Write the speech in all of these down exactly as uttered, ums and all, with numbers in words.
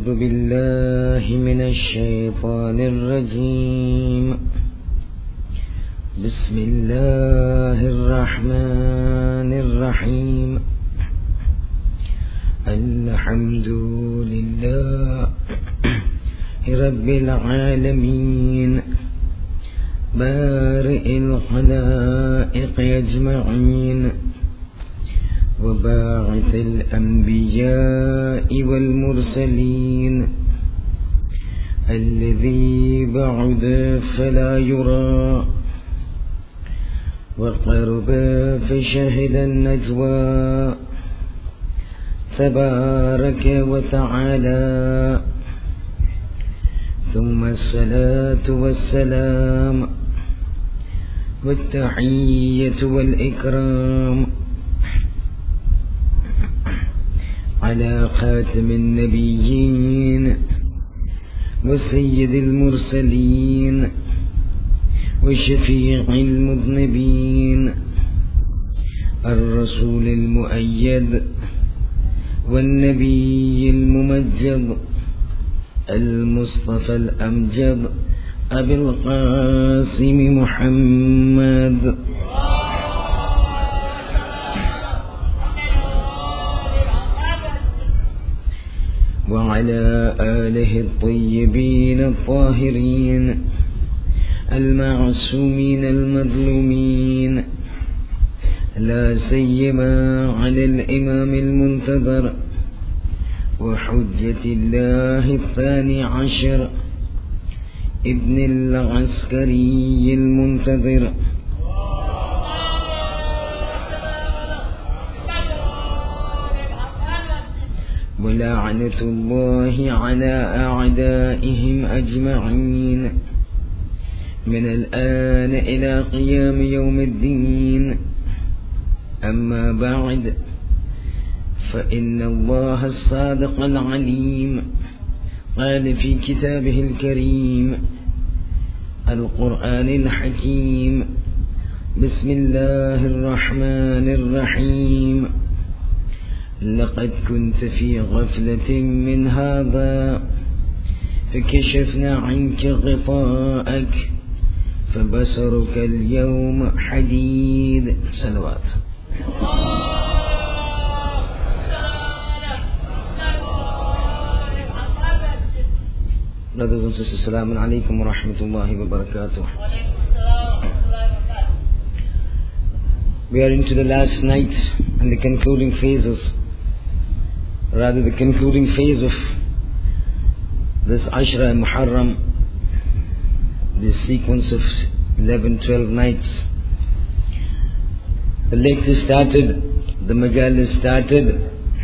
أعوذ بالله من الشيطان الرجيم. بسم الله الرحمن الرحيم. الحمد لله رب العالمين بارئ الخلائق أجمعين وباعث الأنبياء والمرسلين الذي بعد فلا يرى وقرب فشهد النجوى تبارك وتعالى. ثم الصلاة والسلام والتحية والإكرام على خاتم النبيين وسيد المرسلين وشفيع المذنبين الرسول المؤيد والنبي الممجد المصطفى الأمجد أبي القاسم محمد وعلى آله الطيبين الطاهرين المعصومين المظلومين، لا سيما على الإمام المنتظر وحجة الله الثاني عشر ابن العسكري المنتظر ولعنة الله على أعدائهم أجمعين من الآن إلى قيام يوم الدين. أما بعد، فإن الله الصادق العليم قال في كتابه الكريم القرآن الحكيم: بسم الله الرحمن الرحيم. لقد كنت في غفلة من هذا فكشفنا عنك غطاءك فبصرك اليوم حديد. صلوات. Brothers and sisters, Assalamu alaikum wa rahmatullahi wa barakatuh. We are into the last night and the concluding phases, rather the concluding phase of this Ashra Muharram, this sequence of eleven, twelve nights. The lecture started, the majalis started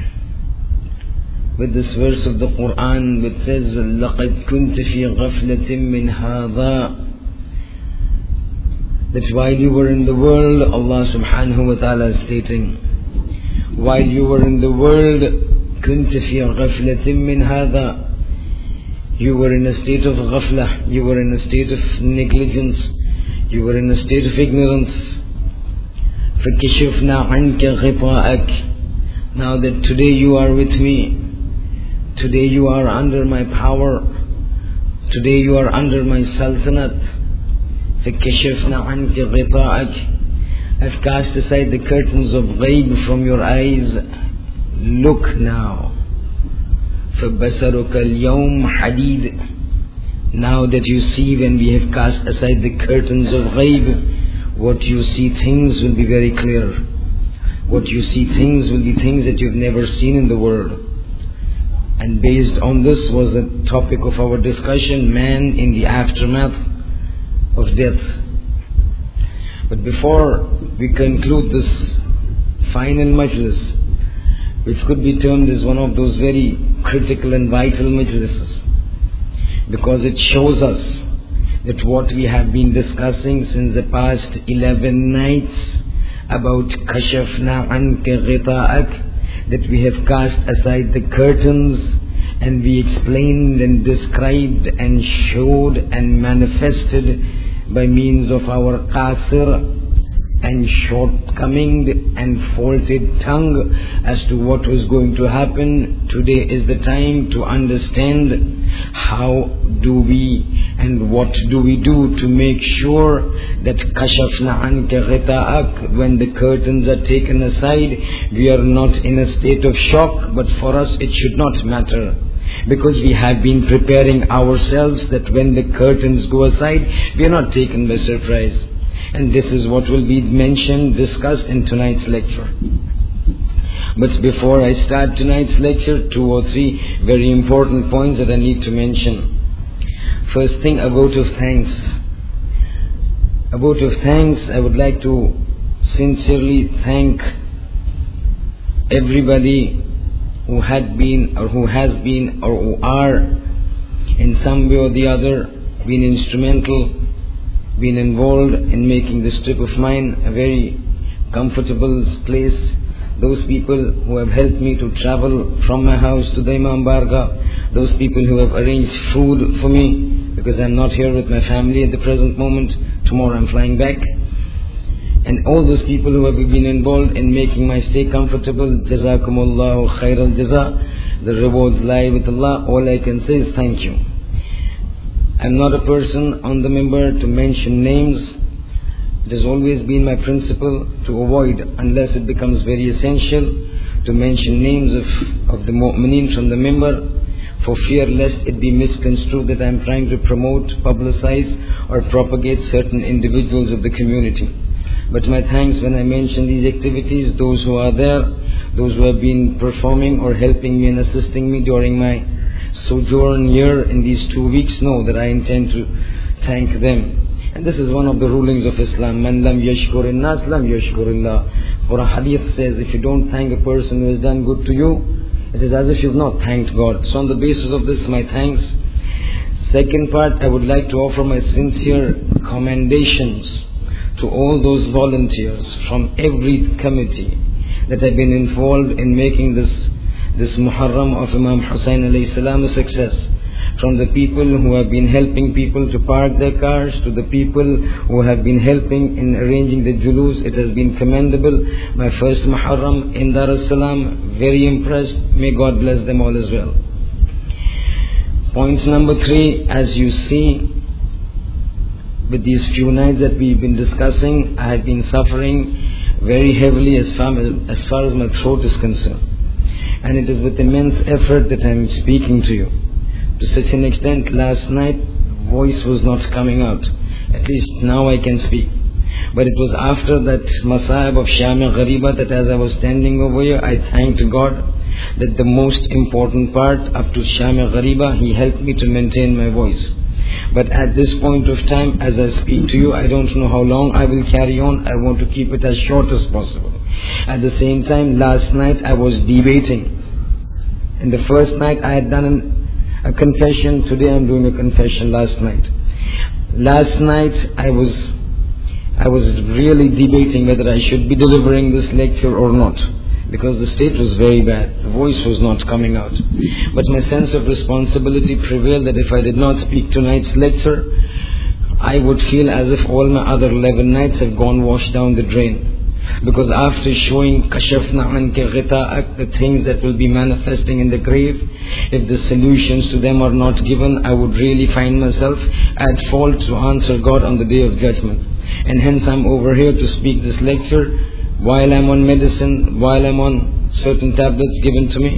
with this verse of the Quran which says, لَقَدْ كُنْتَ فِي غَفْلَةٍ مِّنْ هَذَا. That while you were in the world, Allah subhanahu wa ta'ala is stating, while you were in the world, كُنْتَ فِي غَفْلَةٍ مِّنْ هَذَا. You were in a state of ghaflah, you were in a state of negligence, you were in a state of ignorance. فَكِشِفْنَا عَنْكَ غِطَاءَكَ. Now that today you are with me, today you are under my power, today you are under my sultanate. فَكَشِفْنَا عَنْكَ غِطَاءَكَ. I've cast aside the curtains of ghaib from your eyes. Look now. فَبَصَرُكَ الْيَوْمَ حَدِيدٌ. Now that you see, when we have cast aside the curtains of ghaib, what you see things will be very clear. What you see things will be things that you've never seen in the world. And based on this was the topic of our discussion, man in the aftermath of death. But before we conclude this final majlis, which could be termed as one of those very critical and vital majlises, because it shows us that what we have been discussing since the past eleven nights about kashafna anka ghita'ak, that we have cast aside the curtains and we explained and described and showed and manifested by means of our qasir, and shortcoming and faulted tongue as to what was going to happen. Today is the time to understand how do we and what do we do to make sure that kashafna anka ghita'ak, when the curtains are taken aside, we are not in a state of shock. But for us it should not matter, because we have been preparing ourselves that when the curtains go aside, we are not taken by surprise. And this is what will be mentioned, discussed in tonight's lecture. But before I start tonight's lecture, two or three very important points that I need to mention. First thing, a vote of thanks. A vote of thanks, I would like to sincerely thank everybody who had been or who has been or who are in some way or the other been instrumental, been involved in making this trip of mine a very comfortable place. Those people who have helped me to travel from my house to the Imam Bargah, those people who have arranged food for me, because I'm not here with my family at the present moment, tomorrow I'm flying back. And all those people who have been involved in making my stay comfortable, Jazakumullahu khairal jaza. The rewards lie with Allah. All I can say is thank you. I'm not a person on the minbar to mention names. It has always been my principle to avoid, unless it becomes very essential, to mention names of, of the mu'mineen from the minbar, for fear lest it be misconstrued that I'm trying to promote, publicize or propagate certain individuals of the community. But my thanks when I mention these activities, those who are there, those who have been performing or helping me and assisting me during my sojourn here in these two weeks, know that I intend to thank them. And this is one of the rulings of Islam. Man lam yashkurin nas lam yashkurillah. For a hadith says, if you don't thank a person who has done good to you, it is as if you've not thanked God. So on the basis of this, my thanks. Second part, I would like to offer my sincere commendations to all those volunteers from every committee that have been involved in making this this Muharram of Imam Hussain alayhi salam a success. From the people who have been helping people to park their cars, to the people who have been helping in arranging the julus, it has been commendable. My first Muharram in Dar es Salaam, very impressed. May God bless them all as well. Point number three, as you see, with these few nights that we've been discussing, I have been suffering very heavily as far as, as far as my throat is concerned. And it is with immense effort that I am speaking to you. To such an extent, last night, voice was not coming out. At least now I can speak. But it was after that Masa'ib of Shami Ghariba that as I was standing over here, I thanked God that the most important part up to Shami Ghariba, He helped me to maintain my voice. But at this point of time, as I speak to you, I don't know how long I will carry on. I want to keep it as short as possible. At the same time, last night I was debating. In the first night I had done an, a confession. Today I am doing a confession last night. Last night I was I was really debating whether I should be delivering this lecture or not, because the state was very bad. The voice was not coming out. But my sense of responsibility prevailed that if I did not speak tonight's lecture, I would feel as if all my other eleven nights have gone washed down the drain. Because after showing kashafna anka ghita'ak, the things that will be manifesting in the grave, if the solutions to them are not given, I would really find myself at fault to answer God on the day of judgment. And hence I'm over here to speak this lecture while I'm on medicine, while I'm on certain tablets given to me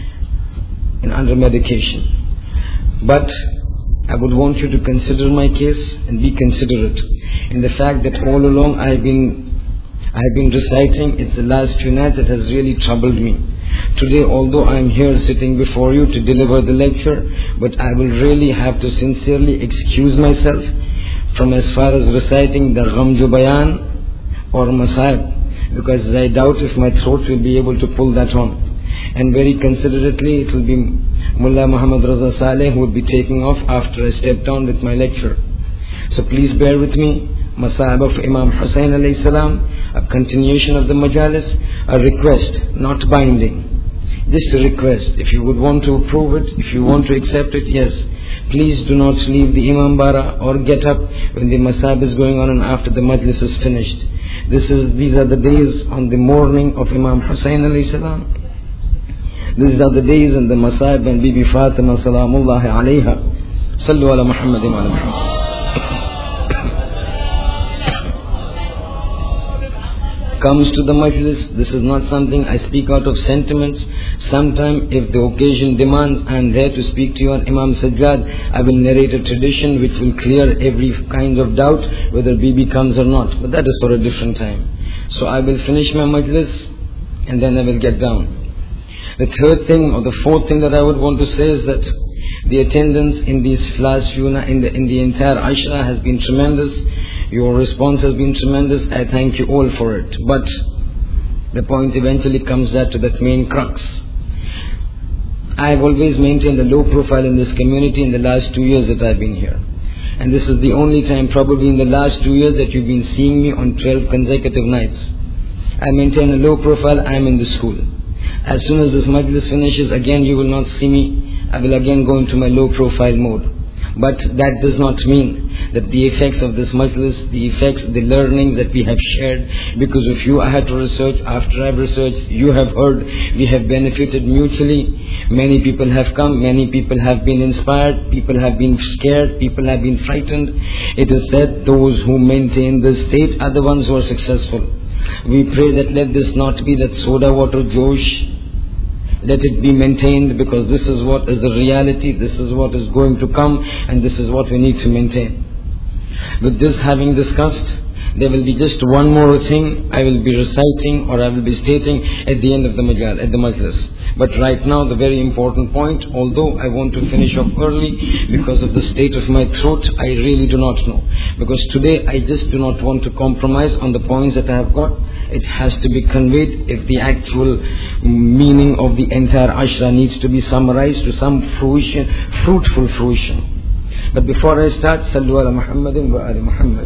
and under medication. But I would want you to consider my case and be considerate in the fact that all along I have been I have been reciting, it's the last few nights that has really troubled me. Today, although I am here sitting before you to deliver the lecture, but I will really have to sincerely excuse myself from as far as reciting the Ghamju Bayan or Masa'ib, because I doubt if my throat will be able to pull that on. And very considerately, it will be Mullah Muhammad Raza Saleh who will be taking off after I step down with my lecture. So please bear with me. Masa'ib of Imam Hussain alayhi salam, a continuation of the majalis, a request, not binding. Just a request, if you would want to approve it, if you want to accept it, yes. Please do not leave the Imam Bara or get up when the Masab is going on and after the Majlis is finished. This is, these are the days on the morning of Imam Hussain alayhi salam. These are the days in the Masab and Bibi Fatima salamullahi alayha. Sallu ala Muhammadin wa ala Muhammad. Comes to the majlis, this is not something I speak out of sentiments. Sometime if the occasion demands, I am there to speak to you on Imam Sajjad. I will narrate a tradition which will clear every kind of doubt whether Bibi comes or not. But that is for a different time. So I will finish my majlis and then I will get down. The third thing or the fourth thing that I would want to say is that the attendance in these last few, in the, in the entire Ashra has been tremendous. Your response has been tremendous. I thank you all for it. But the point eventually comes back to that main crux. I have always maintained a low profile in this community in the last two years that I have been here. And this is the only time probably in the last two years that you've been seeing me on twelve consecutive nights. I maintain a low profile. I am in the school. As soon as this majlis finishes, again you will not see me. I will again go into my low profile mode. But that does not mean that the effects of this majlis, the effects, the learning that we have shared, because of you I had to research, after I have researched, you have heard, we have benefited mutually. Many people have come, many people have been inspired, people have been scared, people have been frightened. It is said those who maintain the state are the ones who are successful. We pray that let this not be that soda water Josh. Let it be maintained, because this is what is the reality, this is what is going to come, and this is what we need to maintain. With this having discussed, there will be just one more thing I will be reciting or I will be stating at the end of the majal, at the majlis. But right now the very important point, although I want to finish off early because of the state of my throat, I really do not know. Because today I just do not want to compromise on the points that I have got. It has to be conveyed if the actual meaning of the entire Ashra needs to be summarized to some fruition, fruitful fruition. But before I start, Sallu ala Muhammadin wa ala Muhammad.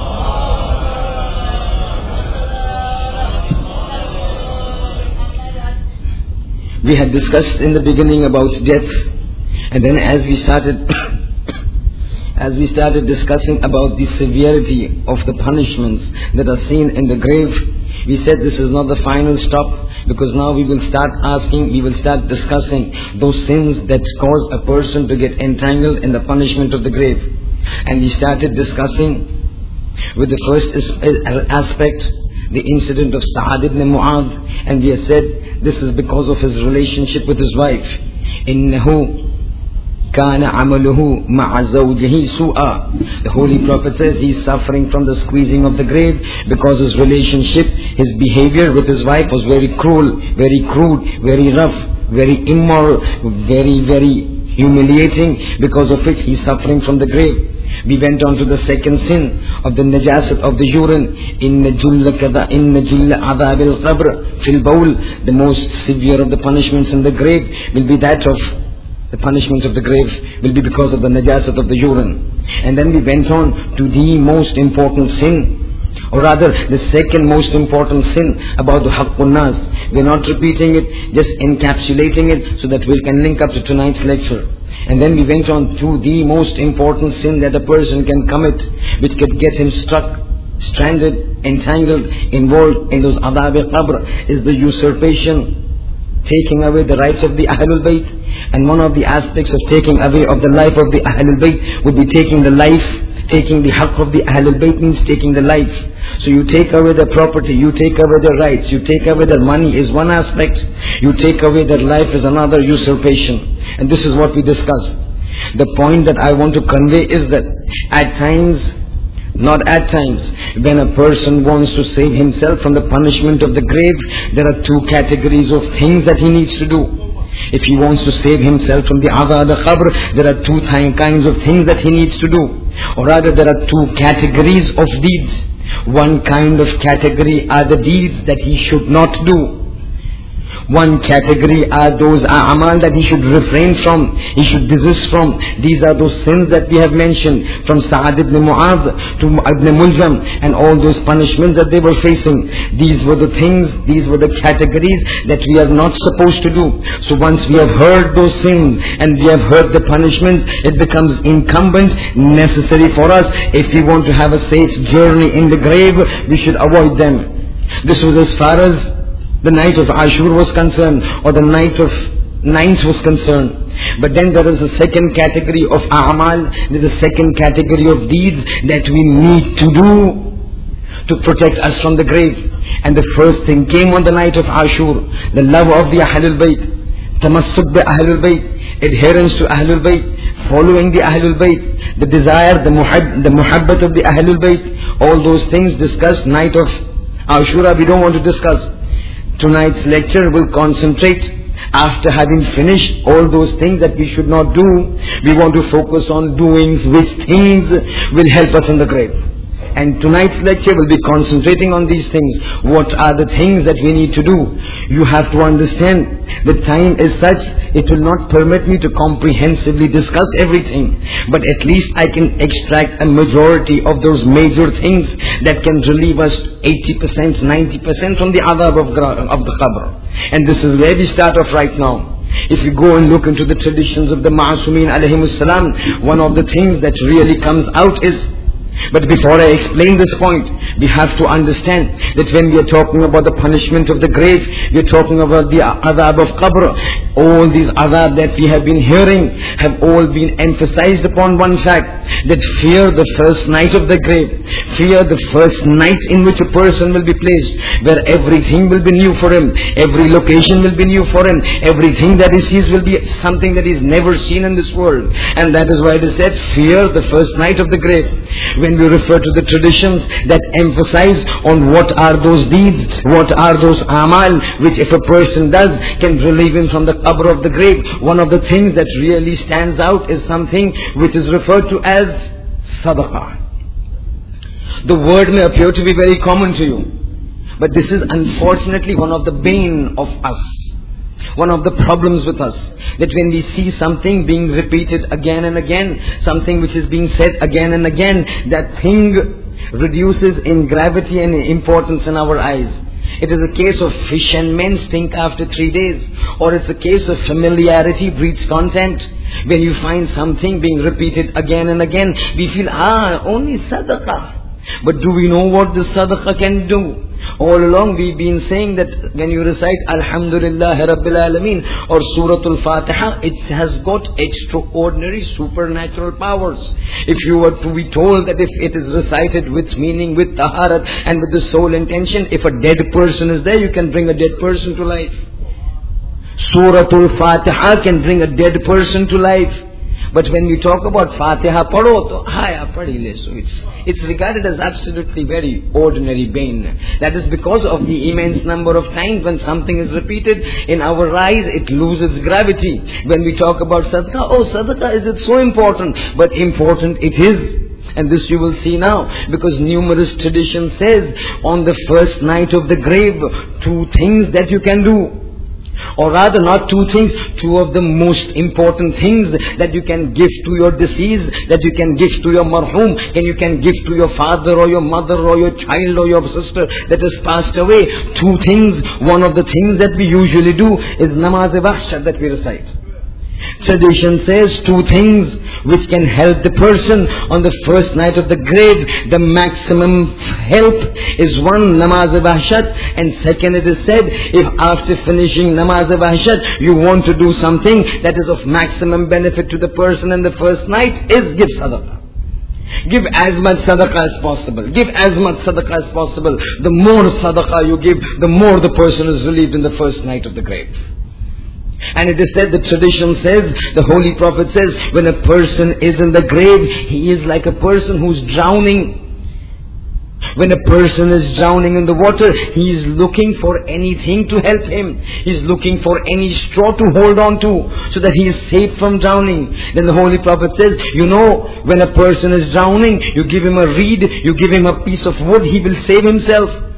We had discussed in the beginning about death, and then as we started as we started discussing about the severity of the punishments that are seen in the grave, we said this is not the final stop, because now we will start asking, we will start discussing those sins that cause a person to get entangled in the punishment of the grave. And we started discussing with the first aspect, the incident of Sa'ad ibn Mu'adh, and we have said this is because of his relationship with his wife. Innahu kana amaluhu ma'a zawjihi su'a. The Holy Prophet says he is suffering from the squeezing of the grave because his relationship, his behavior with his wife was very cruel, very crude, very rough, very immoral, very, very humiliating, because of which he is suffering from the grave. We went on to the second sin of the najasat of the urine. Inna julla kada, inna julla adhab al-qabr fil bawl. The most severe of the punishments in the grave will be that of the punishment of the grave will be because of the najasat of the urine. And then we went on to the most important sin, or rather the second most important sin about the haqqun nas. We are not repeating it, just encapsulating it so that we can link up to tonight's lecture. And then we went on to the most important sin that a person can commit, which could get him stuck, stranded, entangled, involved in those adhab al-qabr, is the usurpation, taking away the rights of the Ahlul Bayt. And one of the aspects of taking away of the life of the Ahlul Bayt would be taking the life, taking the haqq of the Ahlul Bayt means taking the life. So you take away their property, you take away their rights, you take away their money is one aspect, you take away their life is another usurpation. And this is what we discussed. The point that I want to convey is that at times, not at times, when a person wants to save himself from the punishment of the grave, there are two categories of things that he needs to do. If he wants to save himself from the adhab al-qabr, there are two th- kinds of things that he needs to do. Or rather, there are two categories of deeds. One kind of category are the deeds that he should not do. One category are those a'mal that he should refrain from, he should desist from. These are those sins that we have mentioned, from Sa'ad ibn Mu'adh to Ibn Mulzam, and all those punishments that they were facing. These were the things, these were the categories that we are not supposed to do. So once we have heard those sins and we have heard the punishments, it becomes incumbent, necessary for us, if we want to have a safe journey in the grave, we should avoid them. This was as far as the night of Ashur was concerned, or the night of ninth was concerned. But then there is a second category of a'mal, there is a second category of deeds that we need to do to protect us from the grave. And the first thing came on the night of Ashur, the love of the Ahlul Bayt, tamassuk bi Ahlul Bayt, adherence to Ahlul Bayt, following the Ahlul Bayt, the desire, the muhab, the muhabbat of the Ahlul Bayt, all those things discussed night of Ashura we don't want to discuss. Tonight's lecture will concentrate, after having finished all those things that we should not do, we want to focus on doings which things will help us in the grave. And tonight's lecture will be concentrating on these things. What are the things that we need to do? You have to understand, the time is such, it will not permit me to comprehensively discuss everything. But at least I can extract a majority of those major things that can relieve us eighty percent, ninety percent from the adhab of, of the qabr. And this is where we start off right now. If you go and look into the traditions of the Ma'asumeen alayhimus salam, one of the things that really comes out is, but before I explain this point, we have to understand that when we are talking about the punishment of the grave, we are talking about the adhab of qabr. All these adhab that we have been hearing have all been emphasized upon one fact, that fear the first night of the grave, fear the first night in which a person will be placed, where everything will be new for him, every location will be new for him, everything that he sees will be something that he has never seen in this world. And that is why it is said, fear the first night of the grave. When we refer to the traditions that emphasize on what are those deeds, what are those amal, which if a person does, can relieve him from the qabr of the grave, one of the things that really stands out is something which is referred to as sadaqah. The word may appear to be very common to you, but this is unfortunately one of the bane of us. One of the problems with us, that when we see something being repeated again and again, something which is being said again and again, that thing reduces in gravity and importance in our eyes. It is a case of fish and men stink after three days, or it's a case of familiarity breeds contempt. When you find something being repeated again and again, we feel, ah, only sadaqah. But do we know what the sadaqah can do? All along we've been saying that when you recite Alhamdulillah Rabbil Alameen or Suratul Fatiha, it has got extraordinary supernatural powers. If you were to be told that if it is recited with meaning, with taharat and with the sole intention, if a dead person is there, you can bring a dead person to life. Suratul Fatiha can bring a dead person to life. But when we talk about Fatiha padho, to haya padhi le, so it's it's regarded as absolutely very ordinary bane. That is because of the immense number of times when something is repeated in our eyes, it loses gravity. When we talk about sadaqah, oh, sadaqah, is it so important? But important it is. And this you will see now, because numerous tradition says on the first night of the grave, two things that you can do. Or rather, not two things, two of the most important things that you can give to your deceased, that you can give to your marhum, and you can give to your father or your mother or your child or your sister that has passed away. Two things. One of the things that we usually do is namaz-e-wahshat that we recite. Tradition says two things which can help the person on the first night of the grave. The maximum help is one, namaz-e-wahshat, and second it is said, if after finishing namaz-e-wahshat you want to do something that is of maximum benefit to the person in the first night, is give sadaqah. Give as much sadaqah as possible. Give as much sadaqah as possible. The more sadaqah you give, the more the person is relieved in the first night of the grave. And it is said, the tradition says, the Holy Prophet says, when a person is in the grave, he is like a person who's drowning. When a person is drowning in the water, he is looking for anything to help him. He is looking for any straw to hold on to, so that he is safe from drowning. Then the Holy Prophet says, you know, when a person is drowning, you give him a reed, you give him a piece of wood, he will save himself.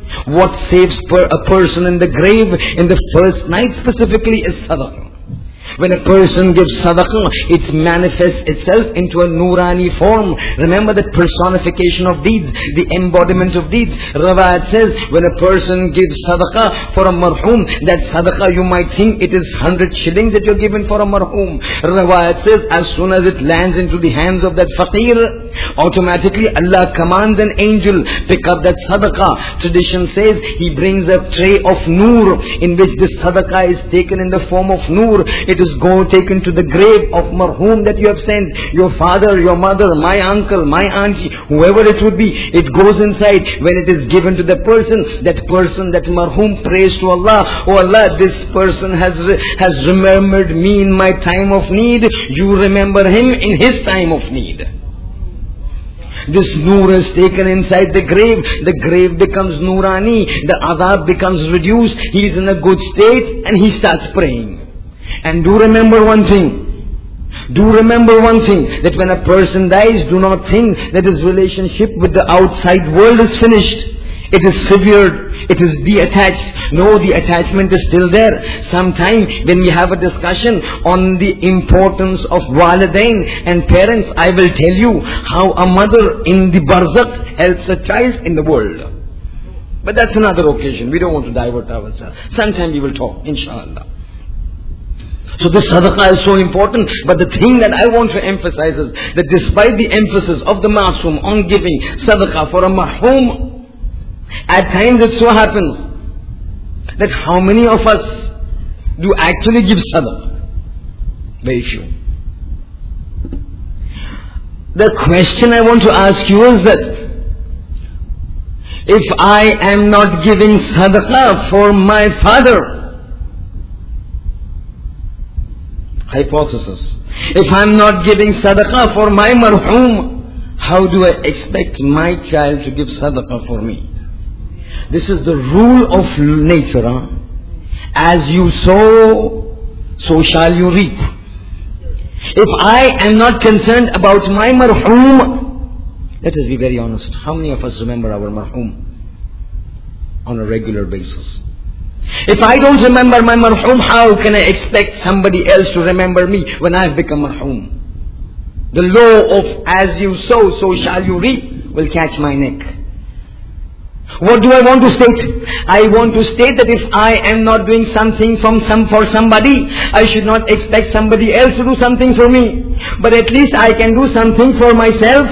What saves per a person in the grave in the first night specifically is sadaqah. When a person gives sadaqah, it manifests itself into a nurani form. Remember that personification of deeds, the embodiment of deeds. Rawayat says, when a person gives sadaqah for a marhum, that sadaqah you might think it is hundred shillings that you're given for a marhum. Rawayat says, as soon as it lands into the hands of that faqir, automatically Allah commands an angel, pick up that sadaqah. Tradition says, he brings a tray of noor, in which this sadaqah is taken in the form of noor. It is go taken to the grave of marhum that you have sent, your father, your mother, my uncle, my auntie, whoever it would be. It goes inside. When it is given to the person, that person, that marhum prays to Allah, oh Allah, this person has has remembered me in my time of need. You remember him in his time of need. This noor is taken inside the grave. The grave becomes noorani. The adab becomes reduced. He is in a good state and he starts praying. And do remember one thing. Do remember one thing. That when a person dies, do not think that his relationship with the outside world is finished. It is severed. It is detached. No, the attachment is still there. Sometime when we have a discussion on the importance of walidain and parents, I will tell you how a mother in the barzakh helps a child in the world. But that's another occasion. We don't want to divert ourselves. Sometime we will talk, inshallah. So this sadaqah is so important, but the thing that I want to emphasize is that despite the emphasis of the Masoom on giving sadaqah for a marhum, at times it so happens that how many of us do actually give sadaqah? Very few. The question I want to ask you is that if I am not giving sadaqah for my father, hypothesis, if I am not giving sadaqah for my marhum, how do I expect my child to give sadaqah for me? This is the rule of nature. Huh? As you sow, so shall you reap. If I am not concerned about my marhum, let us be very honest. How many of us remember our marhum on a regular basis? If I don't remember my marhum, how can I expect somebody else to remember me when I have become marhum? The law of as you sow, so shall you reap will catch my neck. What do I want to state? I want to state that if I am not doing something from some for somebody, I should not expect somebody else to do something for me. But at least I can do something for myself.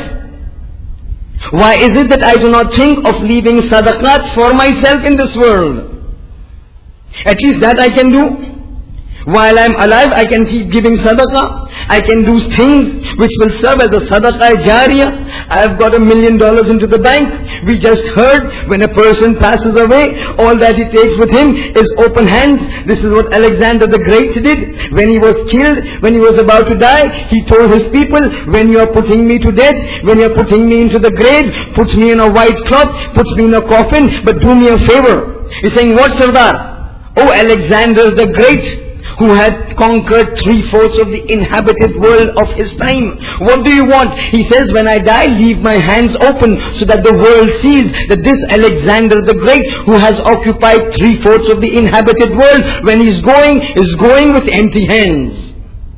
Why is it that I do not think of leaving sadaqat for myself in this world? At least that I can do. While I am alive, I can keep giving sadaqah. I can do things which will serve as a sadaqah jariyah. I have got a million dollars into the bank. We just heard when a person passes away, all that he takes with him is open hands. This is what Alexander the Great did. When he was killed, when he was about to die, he told his people, when you are putting me to death, when you are putting me into the grave, put me in a white cloth, put me in a coffin, but do me a favor. He's saying, what, Sardar? Oh, Alexander the Great, who had conquered three-fourths of the inhabited world of his time. What do you want? He says, when I die, leave my hands open so that the world sees that this Alexander the Great, who has occupied three-fourths of the inhabited world, when he's going, is going with empty hands.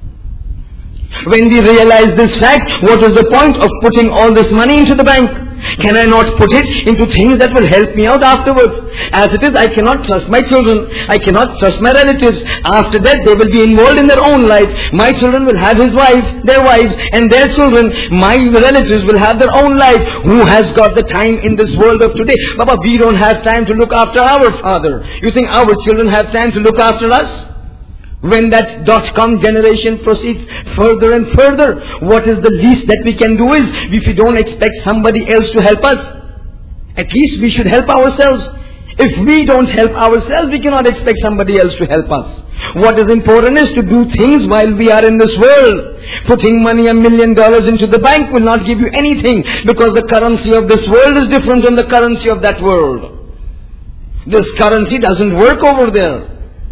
When we realize this fact, what is the point of putting all this money into the bank? Can I not put it into things that will help me out afterwards? As it is, I cannot trust my children. I cannot trust my relatives. After that, they will be involved in their own life. My children will have his wife, their wives, and their children. My relatives will have their own life. Who has got the time in this world of today? Baba, we don't have time to look after our father. You think our children have time to look after us? When that dot-com generation proceeds further and further, what is the least that we can do is, if we don't expect somebody else to help us, at least we should help ourselves. If we don't help ourselves, we cannot expect somebody else to help us. What is important is to do things while we are in this world. Putting money, a million dollars into the bank will not give you anything, because the currency of this world is different than the currency of that world. This currency doesn't work over there.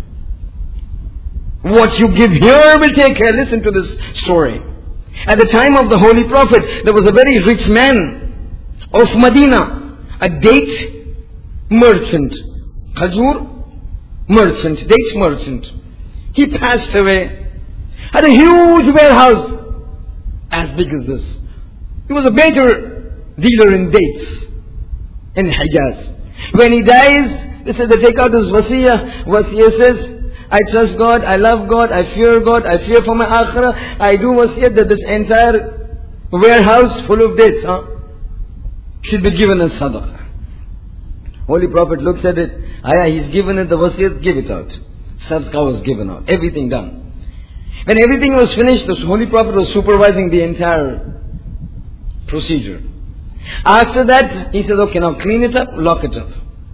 What you give here will take care. Listen to this story. At the time of the Holy Prophet, there was a very rich man of Medina, a date merchant. Khajur, merchant, dates merchant. He passed away. Had a huge warehouse as big as this. He was a major dealer in dates in Hijaz. When he dies, they say they take out his wasiyah. Wasiyah says, I trust God, I love God, I fear God, I fear for my akhirah. I do wasiyah that this entire warehouse full of dates huh, should be given as sadaqah. Holy Prophet looks at it. Ayah, he's given it the wasiyah, give it out. Sadaqah was given out. Everything done. When everything was finished, the Holy Prophet was supervising the entire procedure. After that, he says, okay, now clean it up, lock it up.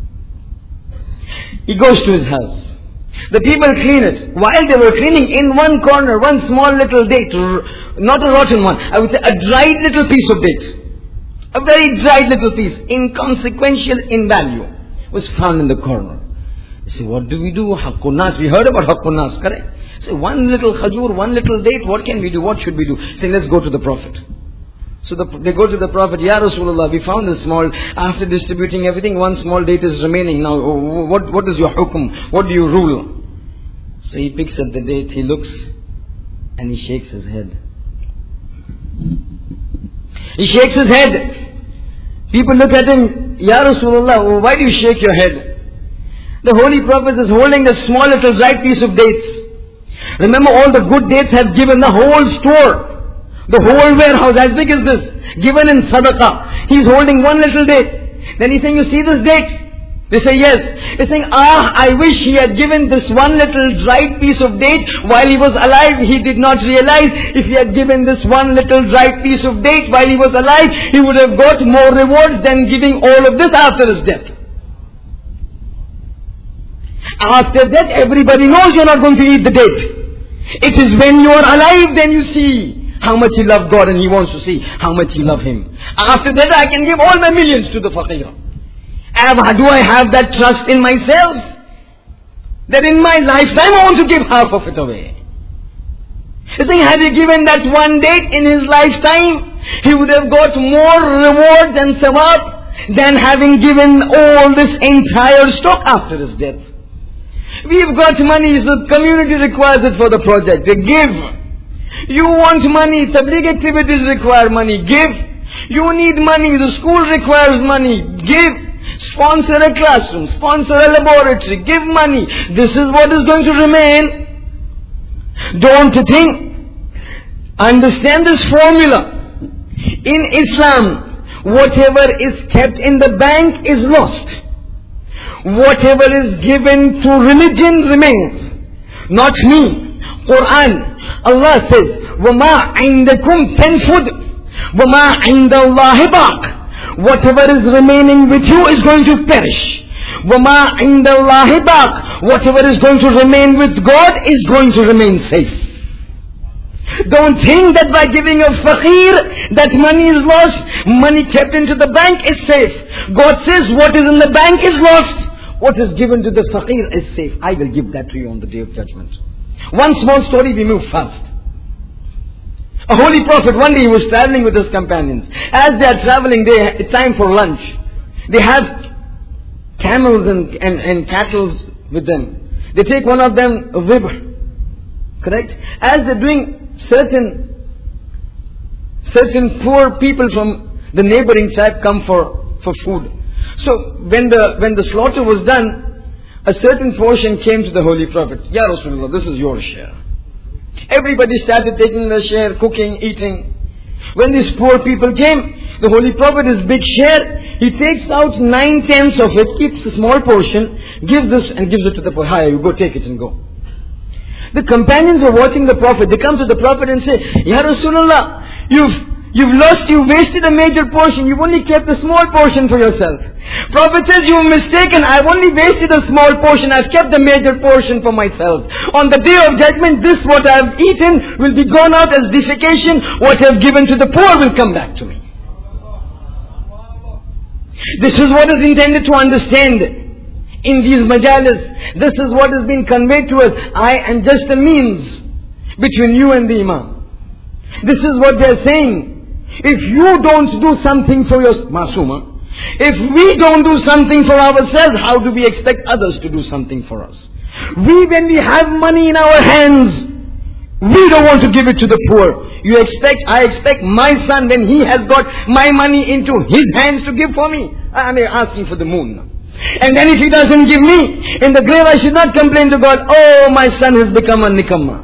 He goes to his house. The people clean it. While they were cleaning, in one corner, one small little date, not a rotten one, I would say a dried little piece of date. A very dried little piece, inconsequential in value, was found in the corner. You say, what do we do? Haqqun nas. We heard about Haqqun nas, correct? Say, one little khajur, one little date, what can we do? What should we do? Say, let's go to the Prophet. So the, they go to the Prophet, Ya Rasulullah, we found this small, after distributing everything, one small date is remaining. Now, what, what is your hukum? What do you rule? So he picks up the date, he looks, and he shakes his head. He shakes his head. People look at him, Ya Rasulullah, why do you shake your head? The Holy Prophet is holding a small little dried piece of dates. Remember, all the good dates have given the whole store, the whole warehouse as big as this, given in sadaqah. He's holding one little date. Then he's saying, you see this date? They say, yes. He's saying, ah, I wish he had given this one little dried piece of date while he was alive. He did not realize if he had given this one little dried piece of date while he was alive, he would have got more rewards than giving all of this after his death. After that, everybody knows you're not going to eat the date. It is when you are alive, then you see how much you love God, and He wants to see how much you love Him. After that, I can give all my millions to the faqir. Do I have that trust in myself? That in my lifetime I want to give half of it away. You think, had he given that one date in his lifetime, he would have got more rewards and sawab than having given all this entire stock after his death. We've got money, so the community requires it for the project. They give. You want money, tabligh activities require money. Give. You need money, the school requires money. Give. Sponsor a classroom, sponsor a laboratory, give money. This is what is going to remain. Don't think. Understand this formula. In Islam, whatever is kept in the bank is lost. Whatever is given to religion remains. Not me. Quran. Allah says, وَمَا عِنْدَكُمْ تَنْفُدْ وَمَا عِنْدَ اللَّهِ بَاقٍ. Whatever is remaining with you is going to perish. وَمَا عِنْدَ اللَّهِ بَاقٍ. Whatever is going to remain with God is going to remain safe. Don't think that by giving a faqir, that money is lost. Money kept into the bank is safe. God says what is in the bank is lost. What is given to the faqir is safe. I will give that to you on the day of judgment. One small story, we move fast. A holy prophet, one day he was traveling with his companions. As they are traveling, they, it's time for lunch. They have camels and, and, and cattle with them. They take one of them a whip. Correct? As they're doing, certain, certain poor people from the neighboring tribe come for, for food. So, when the, when the slaughter was done, a certain portion came to the Holy Prophet. Ya Rasulullah, this is your share. Everybody started taking their share, cooking, eating. When these poor people came, the Holy Prophet, his big share, he takes out nine-tenths of it, keeps a small portion, gives this and gives it to the poor. Hi, you go take it and go. The companions were watching the Prophet. They come to the Prophet and say, Ya Rasulullah, you've You've lost, you wasted a major portion. You've only kept a small portion for yourself. Prophet says, you've mistaken. I've only wasted a small portion. I've kept the major portion for myself. On the day of judgment, this what I've eaten will be gone out as defecation. What I've given to the poor will come back to me. This is what is intended to understand in these majalis. This is what has been conveyed to us. I am just a means between you and the Imam. This is what they are saying. If you don't do something for your Masuma, If we don't do something for ourselves, how do we expect others to do something for us? We, when we have money in our hands, we don't want to give it to the poor. You expect, I expect my son, when he has got my money into his hands, to give for me. I am asking for the moon. And then if he doesn't give me, in the grave I should not complain to God, oh, my son has become a nikamma.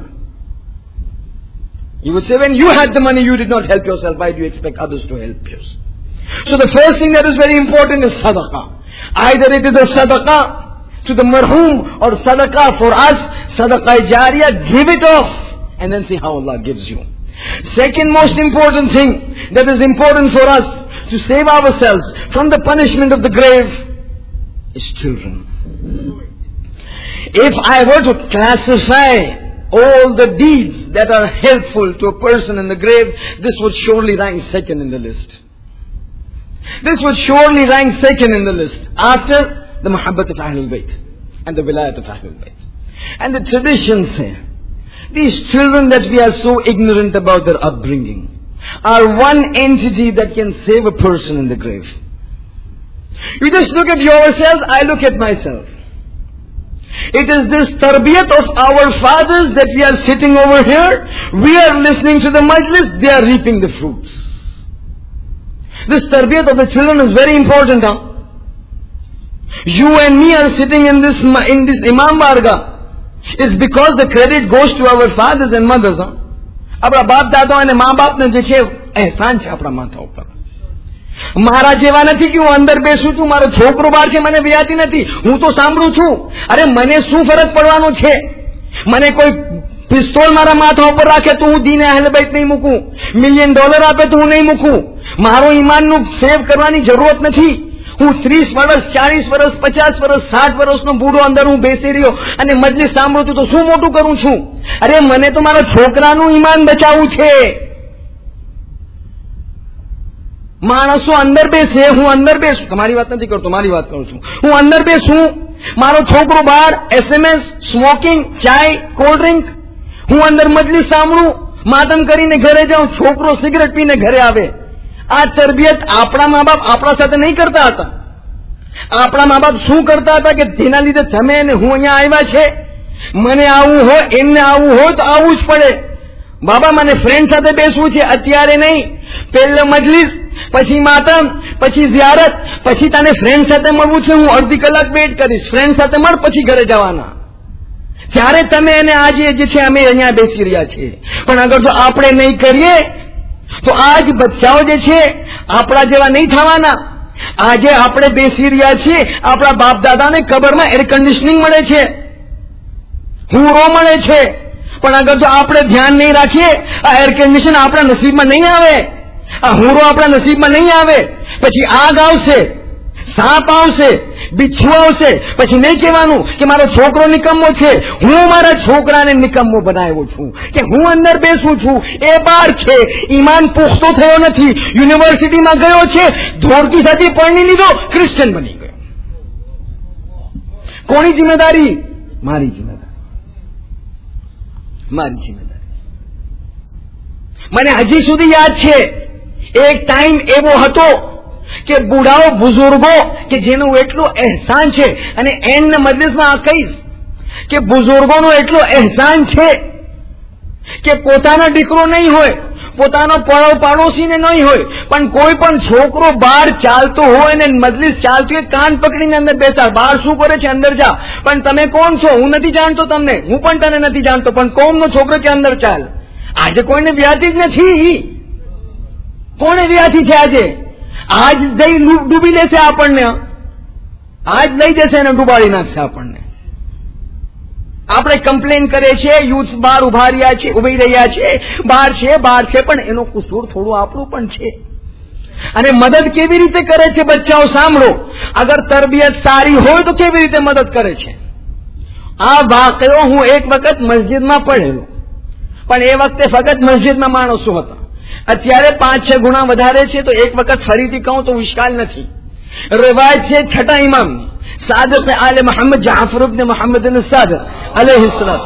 You would say, when you had the money, you did not help yourself. Why do you expect others to help you? So the first thing that is very important is sadaqah. Either it is a sadaqah to the marhum or sadaqah for us, sadaqah jariyah, give it off and then see how Allah gives you. Second most important thing that is important for us to save ourselves from the punishment of the grave is children. If I were to classify all the deeds that are helpful to a person in the grave, this would surely rank second in the list. This would surely rank second in the list after the muhabbat of Ahlul Bayt and the wilayat of Ahlul Bayt. And the traditions say, these children that we are so ignorant about their upbringing are one entity that can save a person in the grave. You just look at yourself, I look at myself. It is this tarbiyat of our fathers that we are sitting over here, we are listening to the majlis, they are reaping the fruits. This tarbiyat of the children is very important. Huh? You and me are sitting in this in this Imam Barga. It's because the credit goes to our fathers and mothers. Huh? આપણા બાપ દાદા અને મા બાપને જે છે એહસાન છે આપણા માથા ઉપર. મારા જેવા નથી કે હું અંદર બેસું છું, મારો છોકરો બહાર છે, મને વ્યાતી નથી, હું તો સાંભળું છું. અરે મને શું ફરક પડવાનો છે? મને કોઈ પિસ્તોલ મારા માથા ઉપર રાખે તો હું દીને અહલે બૈત નહીં મૂકું, મિલિયન ડોલર આપે તો હું નહીં મૂકું. મારો ઈમાનનું સેવ કરવાની જરૂરત નથી. હું ત્રીસ વર્ષ, ચાલીસ વર્ષ, પચાસ વર્ષ, સાઠ વર્ષનો બૂઢો અંદર હું બેસી રહ્યો અને મજલિસ સાંભળું છું તો શું મોટું કરું છું? અરે મને તો મારા છોકરાનું ઈમાન બચાવવું છે. માણસો અંદર બેસે, હું અંદર બેસું, તમારી વાત નથી કરતો, મારી વાત કરું છું. હું અંદર બેસું, મારો છોકરો બહાર એસએમએસ, સ્મોકિંગ, ચાય, કોલ્ડ ડ્રિંક, હું અંદર મજલિસ સાંભળું, માતમ કરીને ઘરે જાઉં, છોકરો સિગરેટ પીને ઘરે આવે. આ તરબિયત આપણા મા બાપ આપણા સાથે નહીં કરતા હતા. આપણા મા બાપ શું કરતા હતા કે તેના લીધે તમે અને હું અહીંયા આવ્યા છે, મને આવવું હોય, એમને આવવું હોય તો આવવું જ પડે. બાબા મને ફ્રેન્ડ સાથે બેસવું છે, અત્યારે નહીં, પહેલે મજલિસ, પછી માતમ, પછી ઝિયારત, પછી તને ફ્રેન્ડ સાથે મળવું છે, હું અડધી કલાક વેઇટ કરીશ, ફ્રેન્ડ સાથે મળ, પછી ઘરે જવાના. ત્યારે તમે અને આજે જે છે અમે અહીંયા બેસી રહ્યા છીએ. પણ અગર જો આપણે નહીં કરીએ તો આજ બચ્ચાઓ જે છે આપણા જેવા નહીં થવાના. આજે આપણે બેસી રહ્યા છીએ, આપણા બાપ દાદાને કબરમાં એર કન્ડિશનિંગ મળે છે, હુરો મળે છે, પણ અગર જો આપણે ધ્યાન નહીં રાખીએ, આ એર કન્ડિશન આપણા નસીબમાં નહીં આવે, આ હુરો આપણા નસીબમાં નહીં આવે. પછી આગ આવશે, સાપ આવશે, બિચ્છુ આવશે, પછી નહીં કહેવાનું કે મારો છોકરો નિકમ્મો છે. હું મારા છોકરાને નિકમ્મો બનાવ્યો છું કે હું અંદર બેસું છું, એ બહાર છે, ઈમાન પુખ્તો થયો નથી, યુનિવર્સિટીમાં ગયો છે, ધોળકી સાથે પરણી લીધો, ક્રિશ્ચિયન બની ગયો. કોની જિમ્મેદારી? મારી જિમ્મેદારી, મારી જિમ્મેદારી. મને હજી સુધી યાદ છે, એક ટાઈમ એવો હતો કે બુઢાઓ બુઝુર્ગો કે જેનું એટલું અહેસાન છે, અને એન્ડ મજલિસમાં આ કહીશ કે બુઝુર્ગોનો એટલો અહેસાન છે કે પોતાનો દીકરો નહીં હોય, પોતાનો પાડોશીને નહીં હોય, પણ કોઈ પણ છોકરો બહાર ચાલતો હોય ને મજલિસ ચાલતી હોય, કાન પકડીને અંદર બેસાડ, બહાર શું કરે છે અંદર જા, પણ તમે કોણ છો? હું નથી જાણતો તમને, હું પણ તને નથી જાણતો, પણ કોમનો છોકરો કે અંદર ચાલ. આજે કોઈને વ્યાતી જ નથી. કોને વ્યાતી છે આજે? આજ જઈ ડૂબી લેશે આપણને, આજ લઈ જશે અને ડૂબાડી નાખશે આપણને. આપણે કમ્પ્લેન કરીએ છીએ, યુથ બહાર ઉભા રહ્યા છે, ઉભી રહ્યા છે, બહાર છે, બહાર છે, પણ એનો કસૂર થોડું આપણું પણ છે. અને મદદ કેવી રીતે કરે છે બચ્ચાઓ? સાંભળો, અગર તરબિયત સારી હોય તો કેવી રીતે મદદ કરે છે? આ વાક્યો હું એક વખત મસ્જિદમાં પડેલો, પણ એ વખતે ફક્ત મસ્જિદમાં માણસો હતા. અત્યારે પાંચ છ ગુણા વધારે છે, તો એક વખત ફરીથી કહું તો વિશ્કાલ નથી. रिवायत છે છઠ્ઠા ઇમામ સાદિક આલે મોહમ્મદ જાફર ઇબ્ન મોહમ્મદ અલ સાદિક अलैहि सलाम.